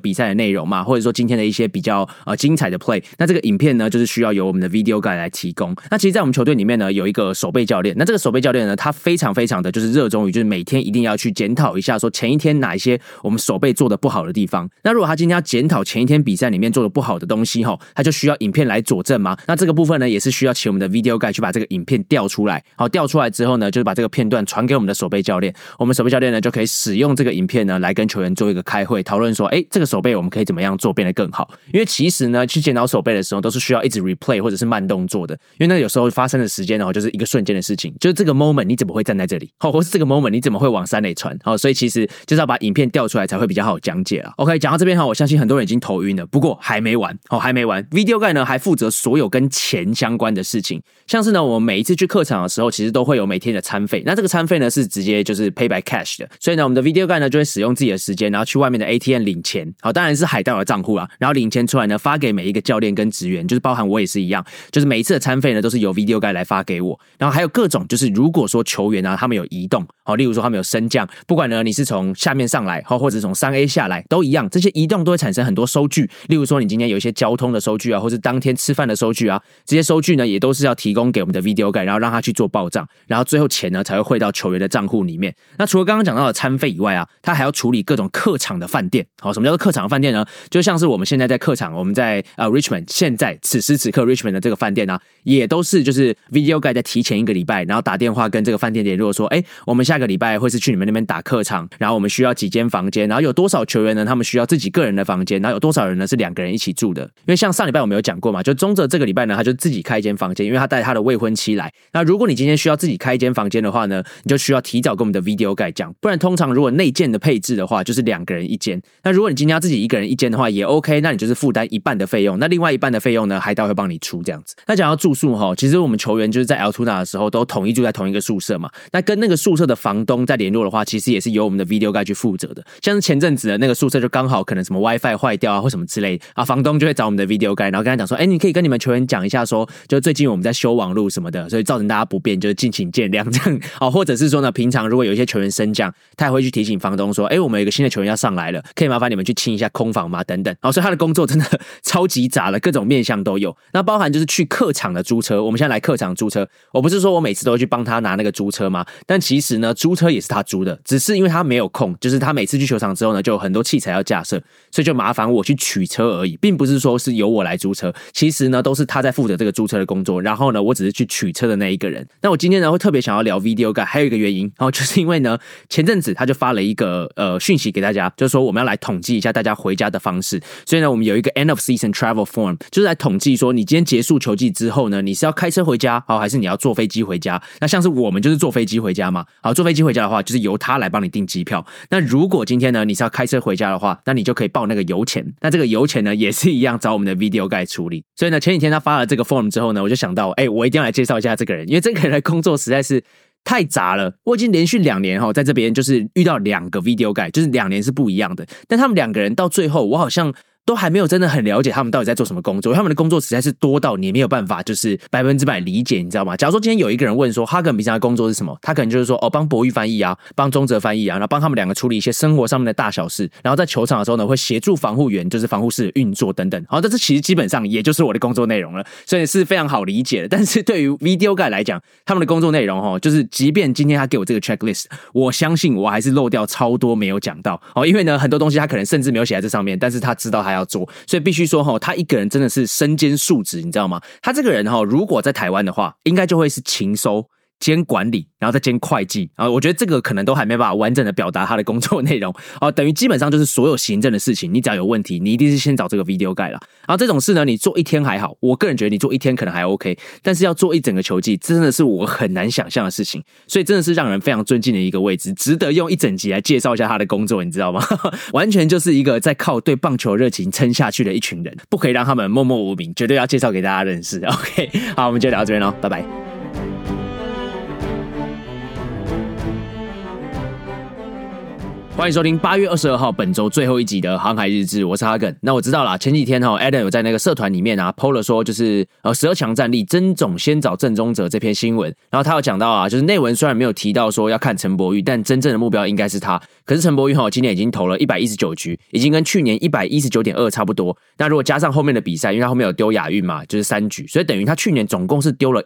内容嘛，或者说今天的一些比较精彩的 play， 那这个影片呢就是需要由我们的 video guy 来提供。那其实在我们球队里面呢有一个守备教练，那这个守备教练呢他非常非常的就是热衷于就是每天一定要去检讨一下说前一天哪一些我们守备做的不好的地方。那如果他今天要检讨前一天比赛里面做的不好的东西他就需要影片来佐证嘛。那这个部分呢也是需要请我们的 video guy 去把这个影片调出来，好，调出来之后呢就是把这个片段传给我们的守备教练，我们守备教练呢就可以使用这个影片呢来跟球员做一个开会讨论说这个守备我们可以怎么样做变得更好。因为其实呢去检讨守备的时候都是需要一直 replay 或者是慢动作的，因为那有时候发生的时间就是一个瞬间的事情，就是这个 moment 你怎么会站在这里，或是这个 moment 你怎么会往三垒传，所以其实就是要把影片调出来才会比较好讲解啦。 OK， 讲到这边我相信很多人已经头晕了，不过还没完video guy 呢还负责所有跟钱相关的事情，像是呢我们每一次去客场的时候其实都会有每天的餐费，那这个餐费呢是直接就是 pay by cash 的，所以呢我们的 video guy 呢就会使用自己的时间然后去外面的 ATM 领钱，好，当然是海盗的账户啦，然后领钱出来呢发给每一个教练跟职员，就是包含我也是一样，就是每一次的餐费呢都是由 video guy 来发给我。然后还有各种就是如果说球员他们有移动，例如说他们有升降，不管呢你是从下面上来或者从 3A 下来都一样，这些移动都会产生很多收据，例如说你今天有一些交通的收据或是当天吃饭的收据这些收据呢也都是要提供给我们的 video guy， 然后让他去做报账，然后最后钱呢才会汇到球员的账户里面。那除了刚刚讲到的餐费以外他还要处理各种客场的饭店。好，什么叫做客场的饭店呢？就像是我们现在在客场，我们在Richmond， 现在此时此刻 Richmond 的这个饭店也都是就是 video guy 在提前1个礼拜，然后打电话跟这个饭店联络说我们下个礼拜会是去你们那边打客场，然后我们需要几间房间，然后有多少球员呢他们需要自己个人的房间，然后有多少人呢是2个人一起住的。因为像上礼拜我们有讲过嘛，就宗哲这个礼拜呢他就自己开一间房间，因为他带他的未婚妻来。那如果你今天需要自己开一间房间的话呢，你就需要提早跟我们的 video guy 讲，不然通常如果内建的配置的话就是2个人一间，那如果你今天要自己1个人一间的话也 OK， 那你就是负担1半的费用，那另外1半的费用呢海盗会帮你出这样子。那讲到住宿其实我们球员就是在 Altoona 的时候都统一住在同一个宿舍嘛，那跟那个宿舍的房东在联络的话其实也是由我们的 video guy 去负责的。像是前阵子的那个宿舍就刚好可能什么 WiFi 坏掉或什么之类的房东就会找我们的 video guy， 然后跟他讲说你可以跟你们球员讲一下说就最近我们在修网路什么的，所以造成大家不便就是敬请见谅这样或者是说呢平常如果有一些球员升降，他也会去提醒房东说我们有一个新的球员要上来了，可以麻烦你们去清一下空房吗等等。所以他的工作真的超级杂了，各种面向都有。那包含就是去客场的租车，我们现在来客场租车，我不是说我每次都会去帮他拿那个租车吗？但其实呢租车也是他租的，只是因为他没有空，就是他每次去球场之后呢就有很多器材要架设，所以就麻烦我去取车而已，并不是说是由我来租车，其实呢都是他在负责这个租车的工作，然后呢我只是去取车的那一个人。那我今天呢会特别想要聊 video guy， 还有一个原因就是因为呢前阵子他就发了一个讯息给大家，就是说我们要来统计一下大家回家的方式，所以呢我们有一个 end of season travel form， 就是来统计说你今天结束球季之后呢你是要开车回家还是你要坐飞机回家。那像是我们就是坐飞机回家嘛，坐飞机回家的话就是由他来帮你订机票。那如果今天呢你是要开车回家的话，那你就可以报那个油钱，那这个油钱呢也是一样找我们的 video guy 处理。所以呢前几天他发了这个 form 之后呢，我就想到我一定要来介绍一下这个人，因为这个人的工作实在是太杂了。我已经连续2年在这边就是遇到2个 video guy， 就是2年是不一样的，但他们2个人到最后我好像都还没有真的很了解他们到底在做什么工作，他们的工作实在是多到你没有办法就是100%理解，你知道吗？假如说今天有一个人问说他可能平常的工作是什么，他可能就是说帮博玉翻译帮宗哲翻译然后帮他们2个处理一些生活上面的大小事，然后在球场的时候呢会协助防护员就是防护室的运作等等。但这其实基本上也就是我的工作内容了，所以是非常好理解的。但是对于 video guy 来讲，他们的工作内容就是即便今天他给我这个 checklist， 我相信我还是漏掉超多没有讲到因为呢很多东西他可能甚至没有写在这上面，但是他知道他要做，所以必须说他一个人真的是身兼数职，你知道吗？他这个人如果在台湾的话应该就会是勤收兼管理，然后再兼会计，然后我觉得这个可能都还没办法完整的表达他的工作内容等于基本上就是所有行政的事情，你只要有问题，你一定是先找这个 video guy 啦。然后这种事呢，你做1天还好，我个人觉得你做1天可能还 OK， 但是要做一整个球季，真的是我很难想象的事情，所以真的是让人非常尊敬的一个位置，值得用一整集来介绍一下他的工作，你知道吗？完全就是一个在靠对棒球热情撑下去的一群人，不可以让他们默默无名，绝对要介绍给大家认识。OK， 好，我们就聊到这边咯，拜拜。 欢迎收听8月22号本周最后一集的航海日志，我是哈根。那我知道啦，前几天Adam 有在那个社团里面PO 了说，就是12强战力曾总先找正宗者这篇新闻，然后他有讲到就是内文虽然没有提到说要看陈柏宇，但真正的目标应该是他。可是陈柏宇今年已经投了119局，已经跟去年 119.2 差不多。那如果加上后面的比赛，因为他后面有丢亚运嘛，就是3局，所以等于他去年总共是丢了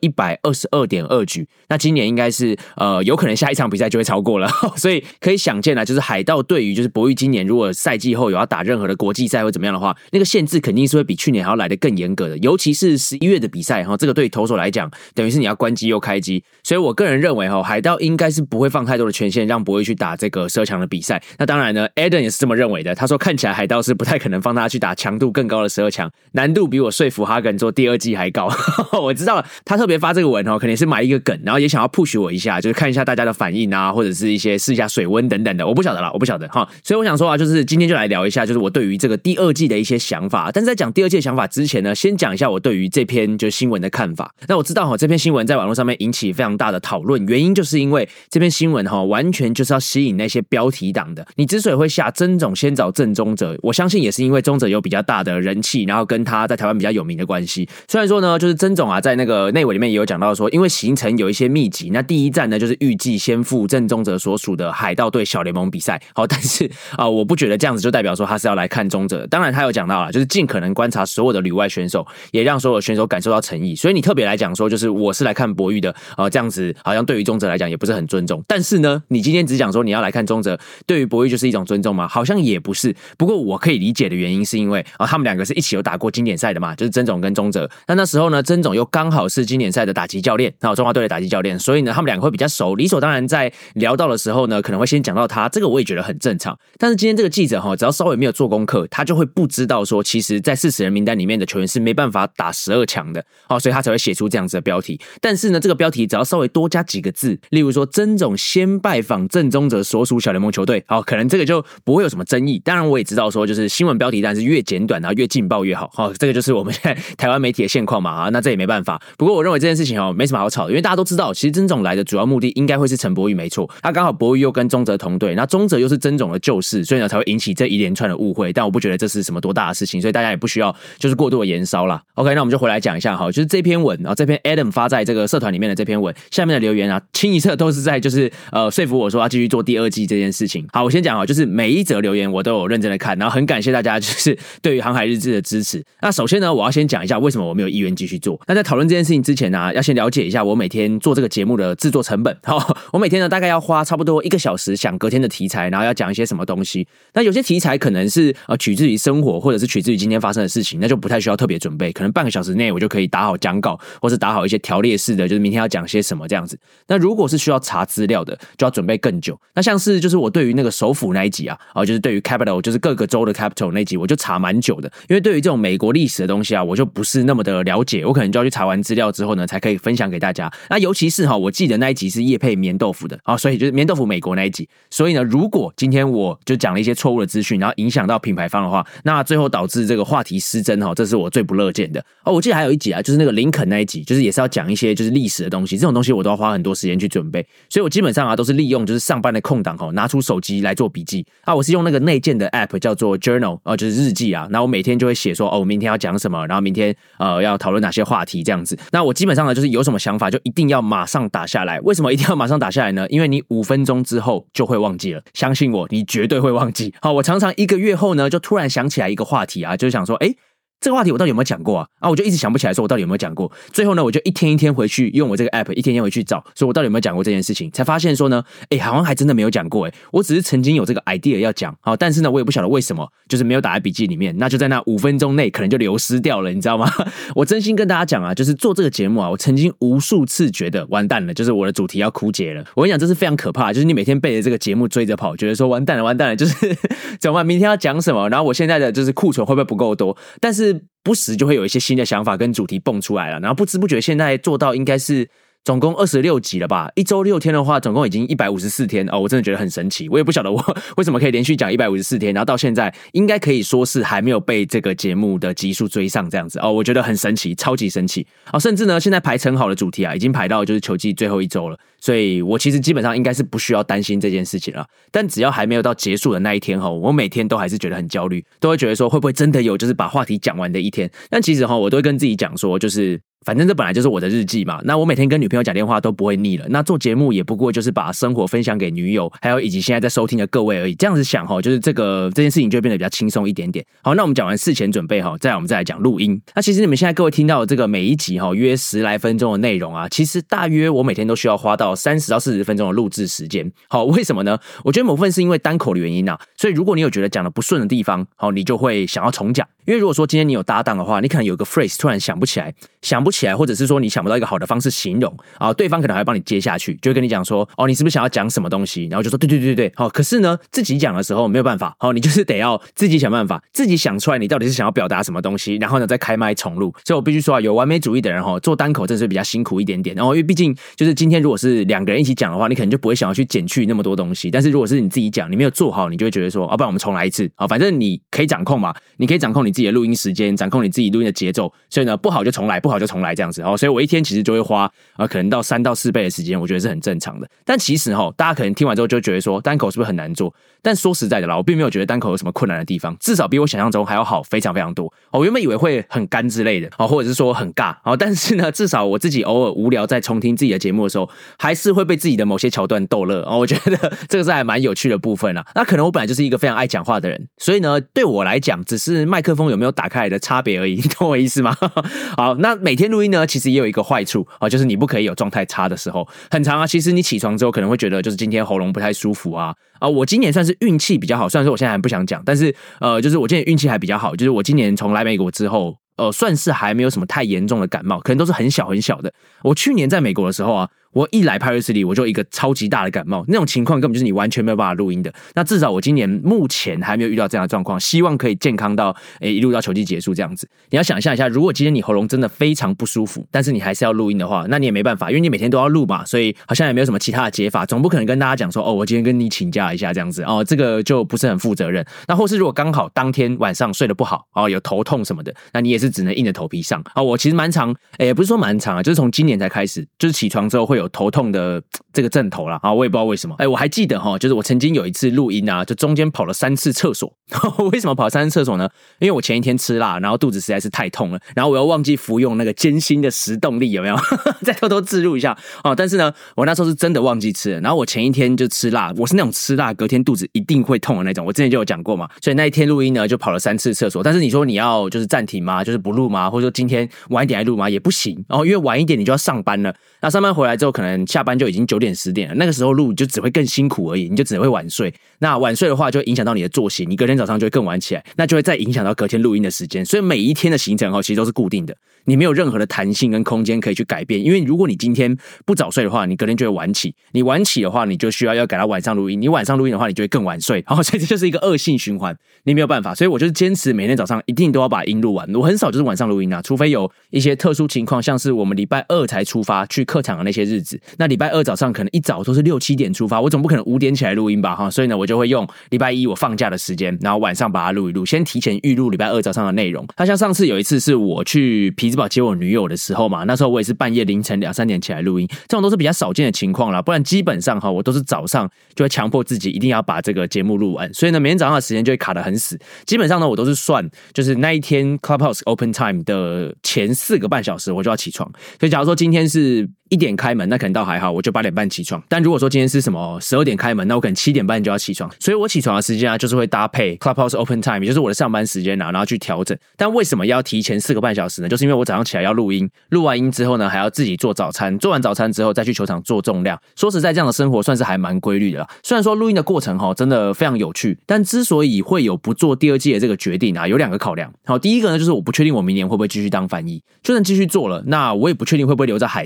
122.2 局。那今年应该是有可能下一场比赛就会超过了，所以可以想见就是海盗对于就是柏宇今年如果赛季后有要打任何的国际赛或怎么样的话，那个限制肯定是会比去年还要来得更严格的，尤其是11月的比赛这个对投手来讲等于是你要关机又开机，所以我个人认为海盗应该是不会放太多的权限让柏宇去打这个12强的比赛。那当然呢 Adam 也是这么认为的，他说看起来海盗是不太可能放他去打强度更高的12强，难度比我说服哈根做第二季还高我知道他特别发这个文可能是埋一个梗，然后也想要 push 我一下，就是看一下大家的反应或者是一些试一下水温等等的，我不晓得啦，我不晓得所以我想说就是今天就来聊一下就是我对于这个第二季的一些想法。但是在讲第二季的想法之前呢，先讲一下我对于这篇就是新闻的看法。那我知道这篇新闻在网络上面引起非常大的讨论，原因就是因为这篇新闻完全就是要吸引那些标题党的。你之所以会下曾总先找正宗者，我相信也是因为宗者有比较大的人气，然后跟他在台湾比较有名的关系。虽然说呢就是曾总在那个内文里面也有讲到说，因为行程有一些密集，那第一站呢就是预计先赴正宗者所属的海盗队小联盟比赛。但是我不觉得这样子就代表说他是要来看宗者。当然他有讲到就是尽可能观察所有的旅外选手，也让所有的选手感受到诚意。所以你特别来讲说就是我是来看柏宇的这样子好像对于宗者来讲也不是很尊重。但是呢你今天只讲说你要来看宗者，对于柏宇就是一种尊重吗？好像也不是。不过我可以理解的原因是因为他们两个是一起有打过经典赛的嘛，就是曾总跟宗者。那时候呢曾总又刚好是经典赛的打击教练，中华队的打击教练，所以呢他们两个会比较熟，理所当然在聊到的时候呢可能会先讲到他，这个我也觉得很正常。但是今天这个记者只要稍微没有做功课，他就会不知道说其实在40人名单里面的球员是没办法打12强的所以他才会写出这样子的标题。但是呢这个标题只要稍微多加几个字，例如说曾总先拜访正宗者所属小联盟球队，可能这个就不会有什么争议。当然我也知道说就是新闻标题当然是越简短越劲爆越好这个就是我们现在台湾媒体的现况嘛那这也没办法。不过我认为这件事情没什么好吵的，因为大家都知道其实曾总来的主要目的应该会是陈柏宇没错，他刚好柏宇又跟宗者同队，那宗者又是曾总的旧事，所以呢才会引起这一连串的误会。但我不觉得这是什么多大的事情，所以大家也不需要就是过度的延烧啦。 OK 那我们就回来讲一下就是这篇文这篇 Adam 发在这个社团里面的这篇文下面的留言清一色都是在就是说服我说要继续做第二季这件事情。好，我先讲就是每一则留言我都有认真的看，然后很感谢大家就是对于航海日志的支持。那首先呢我要先讲一下为什么我没有意愿继续做。那在讨论这件事情之前要先了解一下我每天做这个节目的制作成本我每天呢大概要花差不多1个小时想隔天的题材，然后要讲一些什么东西。那有些题材可能是取自于生活或者是取自于今天发生的事情，那就不太需要特别准备，可能半个小时内我就可以打好讲稿，或是打好一些条列式的就是明天要讲些什么这样子。那如果是需要查资料的就要准备更久。那像是就是我对于那个首府那一集就是对于 capital 就是各个州的 capital 那一集我就查蛮久的，因为对于这种美国历史的东西我就不是那么的了解，我可能就要去查完资料之后呢才可以分享给大家。那尤其是我记得那一集是业配棉豆腐的所以就是棉豆腐美国那一集，所以呢如果今天我就讲了一些错误的资讯，然后影响到品牌方的话，那最后导致这个话题失真这是我最不乐见的我记得还有一集就是那个林肯那一集，就是也是要讲一些就是历史的东西，这种东西我都要花很多时间去准备，所以我基本上都是利用就是上班的空档拿出手机来做笔记我是用那个内建的 app 叫做 Journal 就是日记然后我每天就会写说我明天要讲什么，然后明天要讨论哪些话题这样子。那我基本上呢就是有什么想法就一定要马上打下来。为什么一定要马上打下来呢？因为你5分钟之后就会忘记了，相信我你绝对会忘记我常常1个月后呢就突然想起来一个话题就是想说这个话题我到底有没有讲过我就一直想不起来说我到底有没有讲过。最后呢我就一天一天回去用我这个 app 一天一天回去找说我到底有没有讲过这件事情，才发现说呢好像还真的没有讲过我只是曾经有这个 idea 要讲但是呢我也不晓得为什么就是没有打在笔记里面，那就在那5分钟内可能就流失掉了，你知道吗我真心跟大家讲就是做这个节目我曾经无数次觉得完蛋了，就是我的主题要枯竭了。我跟你讲这是非常可怕就是你每天背着这个节目追着跑，觉得说完蛋了完蛋了，就是怎么办明天要讲什么，然后我现在的就是库存会不会不够多，但是不时就会有一些新的想法跟主题蹦出来了，然后不知不觉现在做到应该是总共26集了吧，一周6天的话，总共已经154天哦，我真的觉得很神奇，我也不晓得我为什么可以连续讲154天，然后到现在应该可以说是还没有被这个节目的集数追上这样子哦，我觉得很神奇，超级神奇哦，甚至呢，现在排成好的主题啊，已经排到就是球季最后一周了，所以我其实基本上应该是不需要担心这件事情了，但只要还没有到结束的那一天哈，我每天都还是觉得很焦虑，都会觉得说会不会真的有就是把话题讲完的一天，但其实哈，我都会跟自己讲说就是反正这本来就是我的日记嘛，那我每天跟女朋友讲电话都不会腻了，那做节目也不过就是把生活分享给女友，还有以及现在在收听的各位而已，这样子想齁，就是这件事情就会变得比较轻松一点点。好，那我们讲完事前准备齁，再来我们再来讲录音。那其实你们现在各位听到的这个每一集齁约10来分钟的内容啊，其实大约我每天都需要花到30到40分钟的录制时间。好，为什么呢？我觉得某部分是因为单口的原因啊，所以如果你有觉得讲的不顺的地方，好，你就会想要重讲。因为如果说今天你有搭档的话，你可能有个 phrase 突然想不起来，或者是说你想不到一个好的方式形容啊，对方可能还会帮你接下去，就会跟你讲说，哦，你是不是想要讲什么东西？然后就说对，好，可是呢，自己讲的时候没有办法，好，你就是得要自己想办法，自己想出来你到底是想要表达什么东西，然后呢再开麦重录。所以我必须说啊，有完美主义的人做单口真的是比较辛苦一点点，然后因为毕竟就是今天如果是2个人一起讲的话，你可能就不会想要去减去那么多东西，但是如果是你自己讲，你没有做好，你就会觉得说，不然我们重来一次，好，反正你可以掌控嘛，你可以掌控你自己的录音时间，掌控你自己录音的节奏，所以呢，不好就重来这样子，所以我一天其实就会花可能到3到4倍的时间，我觉得是很正常的。但其实大家可能听完之后就觉得说单口是不是很难做？但说实在的啦，我并没有觉得单口有什么困难的地方，至少比我想象中还要好非常非常多。我原本以为会很干之类的，或者是说很尬，但是呢，至少我自己偶尔无聊在重听自己的节目的时候，还是会被自己的某些桥段逗乐。我觉得这个是还蛮有趣的部分啦。那可能我本来就是一个非常爱讲话的人，所以呢，对我来讲，只是麦克风有没有打开来的差别而已，你懂我意思吗？好，那每天录音呢，其实也有一个坏处就是你不可以有状态差的时候。很常啊，其实你起床之后可能会觉得就是今天喉咙不太舒服啊。我今年算是运气比较好，虽然说我现在还不想讲，但是就是我今年运气还比较好，就是我今年从来美国之后，算是还没有什么太严重的感冒，可能都是很小很小的。我去年在美国的时候啊，我一来 Paris City 我就一个超级大的感冒，那种情况根本就是你完全没有办法录音的。那至少我今年目前还没有遇到这样的状况，希望可以健康到一路到球季结束这样子。你要想象一下，如果今天你喉咙真的非常不舒服，但是你还是要录音的话，那你也没办法，因为你每天都要录嘛，所以好像也没有什么其他的解法，总不可能跟大家讲说我今天跟你请假一下这样子这个就不是很负责任。那或是如果刚好当天晚上睡得不好有头痛什么的，那你也是只能硬着头皮上我其实蛮常也不是说蛮常就是从今年才开始，就是起床之后会有头痛的这个症头啦我也不知道为什么我还记得就是我曾经有一次录音啊，就中间跑了3次厕所为什么跑3次厕所呢？因为我前一天吃辣，然后肚子实在是太痛了，然后我又忘记服用那个艰辛的食动力，有没有再偷偷置入一下但是呢，我那时候是真的忘记吃了，然后我前一天就吃辣，我是那种吃辣隔天肚子一定会痛的那种，我之前就有讲过嘛，所以那一天录音呢就跑了3次厕所。但是你说你要就是暂停吗？就是不录吗？或者说今天晚一点来录吗？也不行因为晚一点你就要上班了，那上班回来之后可能下班就已经9点10点了，那个时候录就只会更辛苦而已，你就只会晚睡，那晚睡的话就会影响到你的作息，你隔天早上就会更晚起来，那就会再影响到隔天录音的时间。所以每一天的行程其实都是固定的，你没有任何的弹性跟空间可以去改变，因为如果你今天不早睡的话，你隔天就会晚起，你晚起的话你就需要改到晚上录音，你晚上录音的话你就会更晚睡所以这就是一个恶性循环，你没有办法。所以我就是坚持每天早上一定都要把音录完，我很少就是晚上录音除非有一些特殊情况，像是我们礼拜2才出发去客场的那些日子，那礼拜2早上可能一早都是6、7点出发，我总不可能5点起来录音吧所以呢，我就会用礼拜1我放假的时间，然后晚上把它录一录，先提前预录礼拜2早上的内容。那像上次有一次是我去匹兹堡接我女友的时候嘛，那时候我也是半夜凌晨2、3点起来录音，这种都是比较少见的情况啦，不然基本上我都是早上就会强迫自己一定要把这个节目录完，所以呢每天早上的时间就会卡得很死。基本上呢我都是算就是那一天 Clubhouse Open Time 的前4个半小时我就要起床，所以假如说今天是1点开门，那可能倒还好，我就8点半起床。但如果说今天是什么12点开门，那我可能7点半就要起床。所以我起床的时间啊，就是会搭配 Clubhouse Open Time， 也就是我的上班时间然后去调整。但为什么要提前4个半小时呢？就是因为我早上起来要录音，录完音之后呢，还要自己做早餐，做完早餐之后再去球场做重量。说实在，这样的生活算是还蛮规律的啦。虽然说录音的过程真的非常有趣，但之所以会有不做第2季的这个决定啊，有2个考量。第一个呢，就是我不确定我明年会不会继续当翻译，就算继续做了，那我也不确定会不会留在海盗嘛。那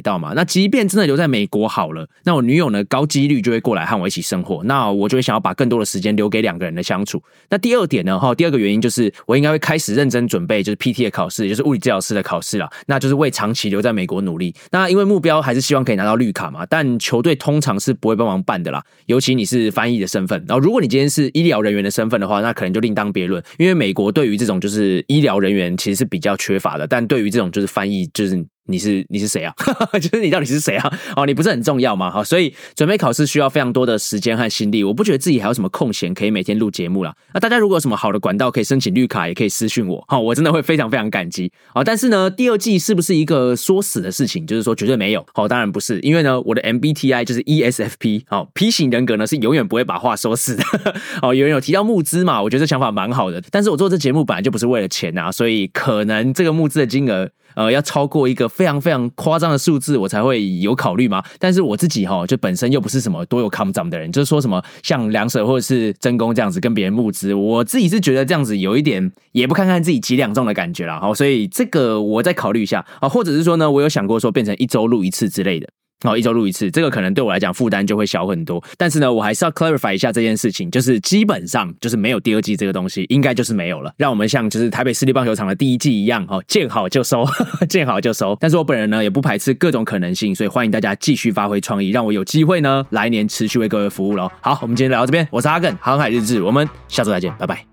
即便真的留在美国好了，那我女友呢高几率就会过来和我一起生活，那我就会想要把更多的时间留给2个人的相处。那第二点呢，第二个原因就是我应该会开始认真准备就是 PT 的考试，也就是物理治疗师的考试啦，那就是为长期留在美国努力。那因为目标还是希望可以拿到绿卡嘛，但球队通常是不会帮忙办的啦，尤其你是翻译的身份。然后如果你今天是医疗人员的身份的话，那可能就另当别论，因为美国对于这种就是医疗人员其实是比较缺乏的，但对于这种就是翻译，就是你是谁啊？就是你到底是谁啊？你不是很重要吗？所以准备考试需要非常多的时间和心力，我不觉得自己还有什么空闲可以每天录节目啦。那大家如果有什么好的管道可以申请绿卡，也可以私讯我，我真的会非常非常感激。但是呢，第二季是不是一个说死的事情？就是说绝对没有。当然不是，因为呢，我的 MBTI 就是 ESFP，P 型人格呢是永远不会把话说死的。有人有提到募资嘛，我觉得这想法蛮好的，但是我做这节目本来就不是为了钱啊，所以可能这个募资的金额要超过一个非常非常夸张的数字，我才会有考虑嘛。但是我自己就本身又不是什么多有抗涨的人，就是说什么像梁舍或者是真公这样子跟别人募资，我自己是觉得这样子有一点也不看看自己几两重的感觉啦。所以这个我再考虑一下，或者是说呢，我有想过说变成1周录1次之类的。1周录1次，这个可能对我来讲负担就会小很多。但是呢，我还是要 clarify 一下这件事情，就是基本上就是没有第二季这个东西，应该就是没有了。让我们像就是台北市立棒球场的第1季一样，见好就收，见好就收。但是我本人呢也不排斥各种可能性，所以欢迎大家继续发挥创意，让我有机会呢来年持续为各位服务咯。好，我们今天聊到这边，我是阿更，航海日志，我们下周再见，拜拜。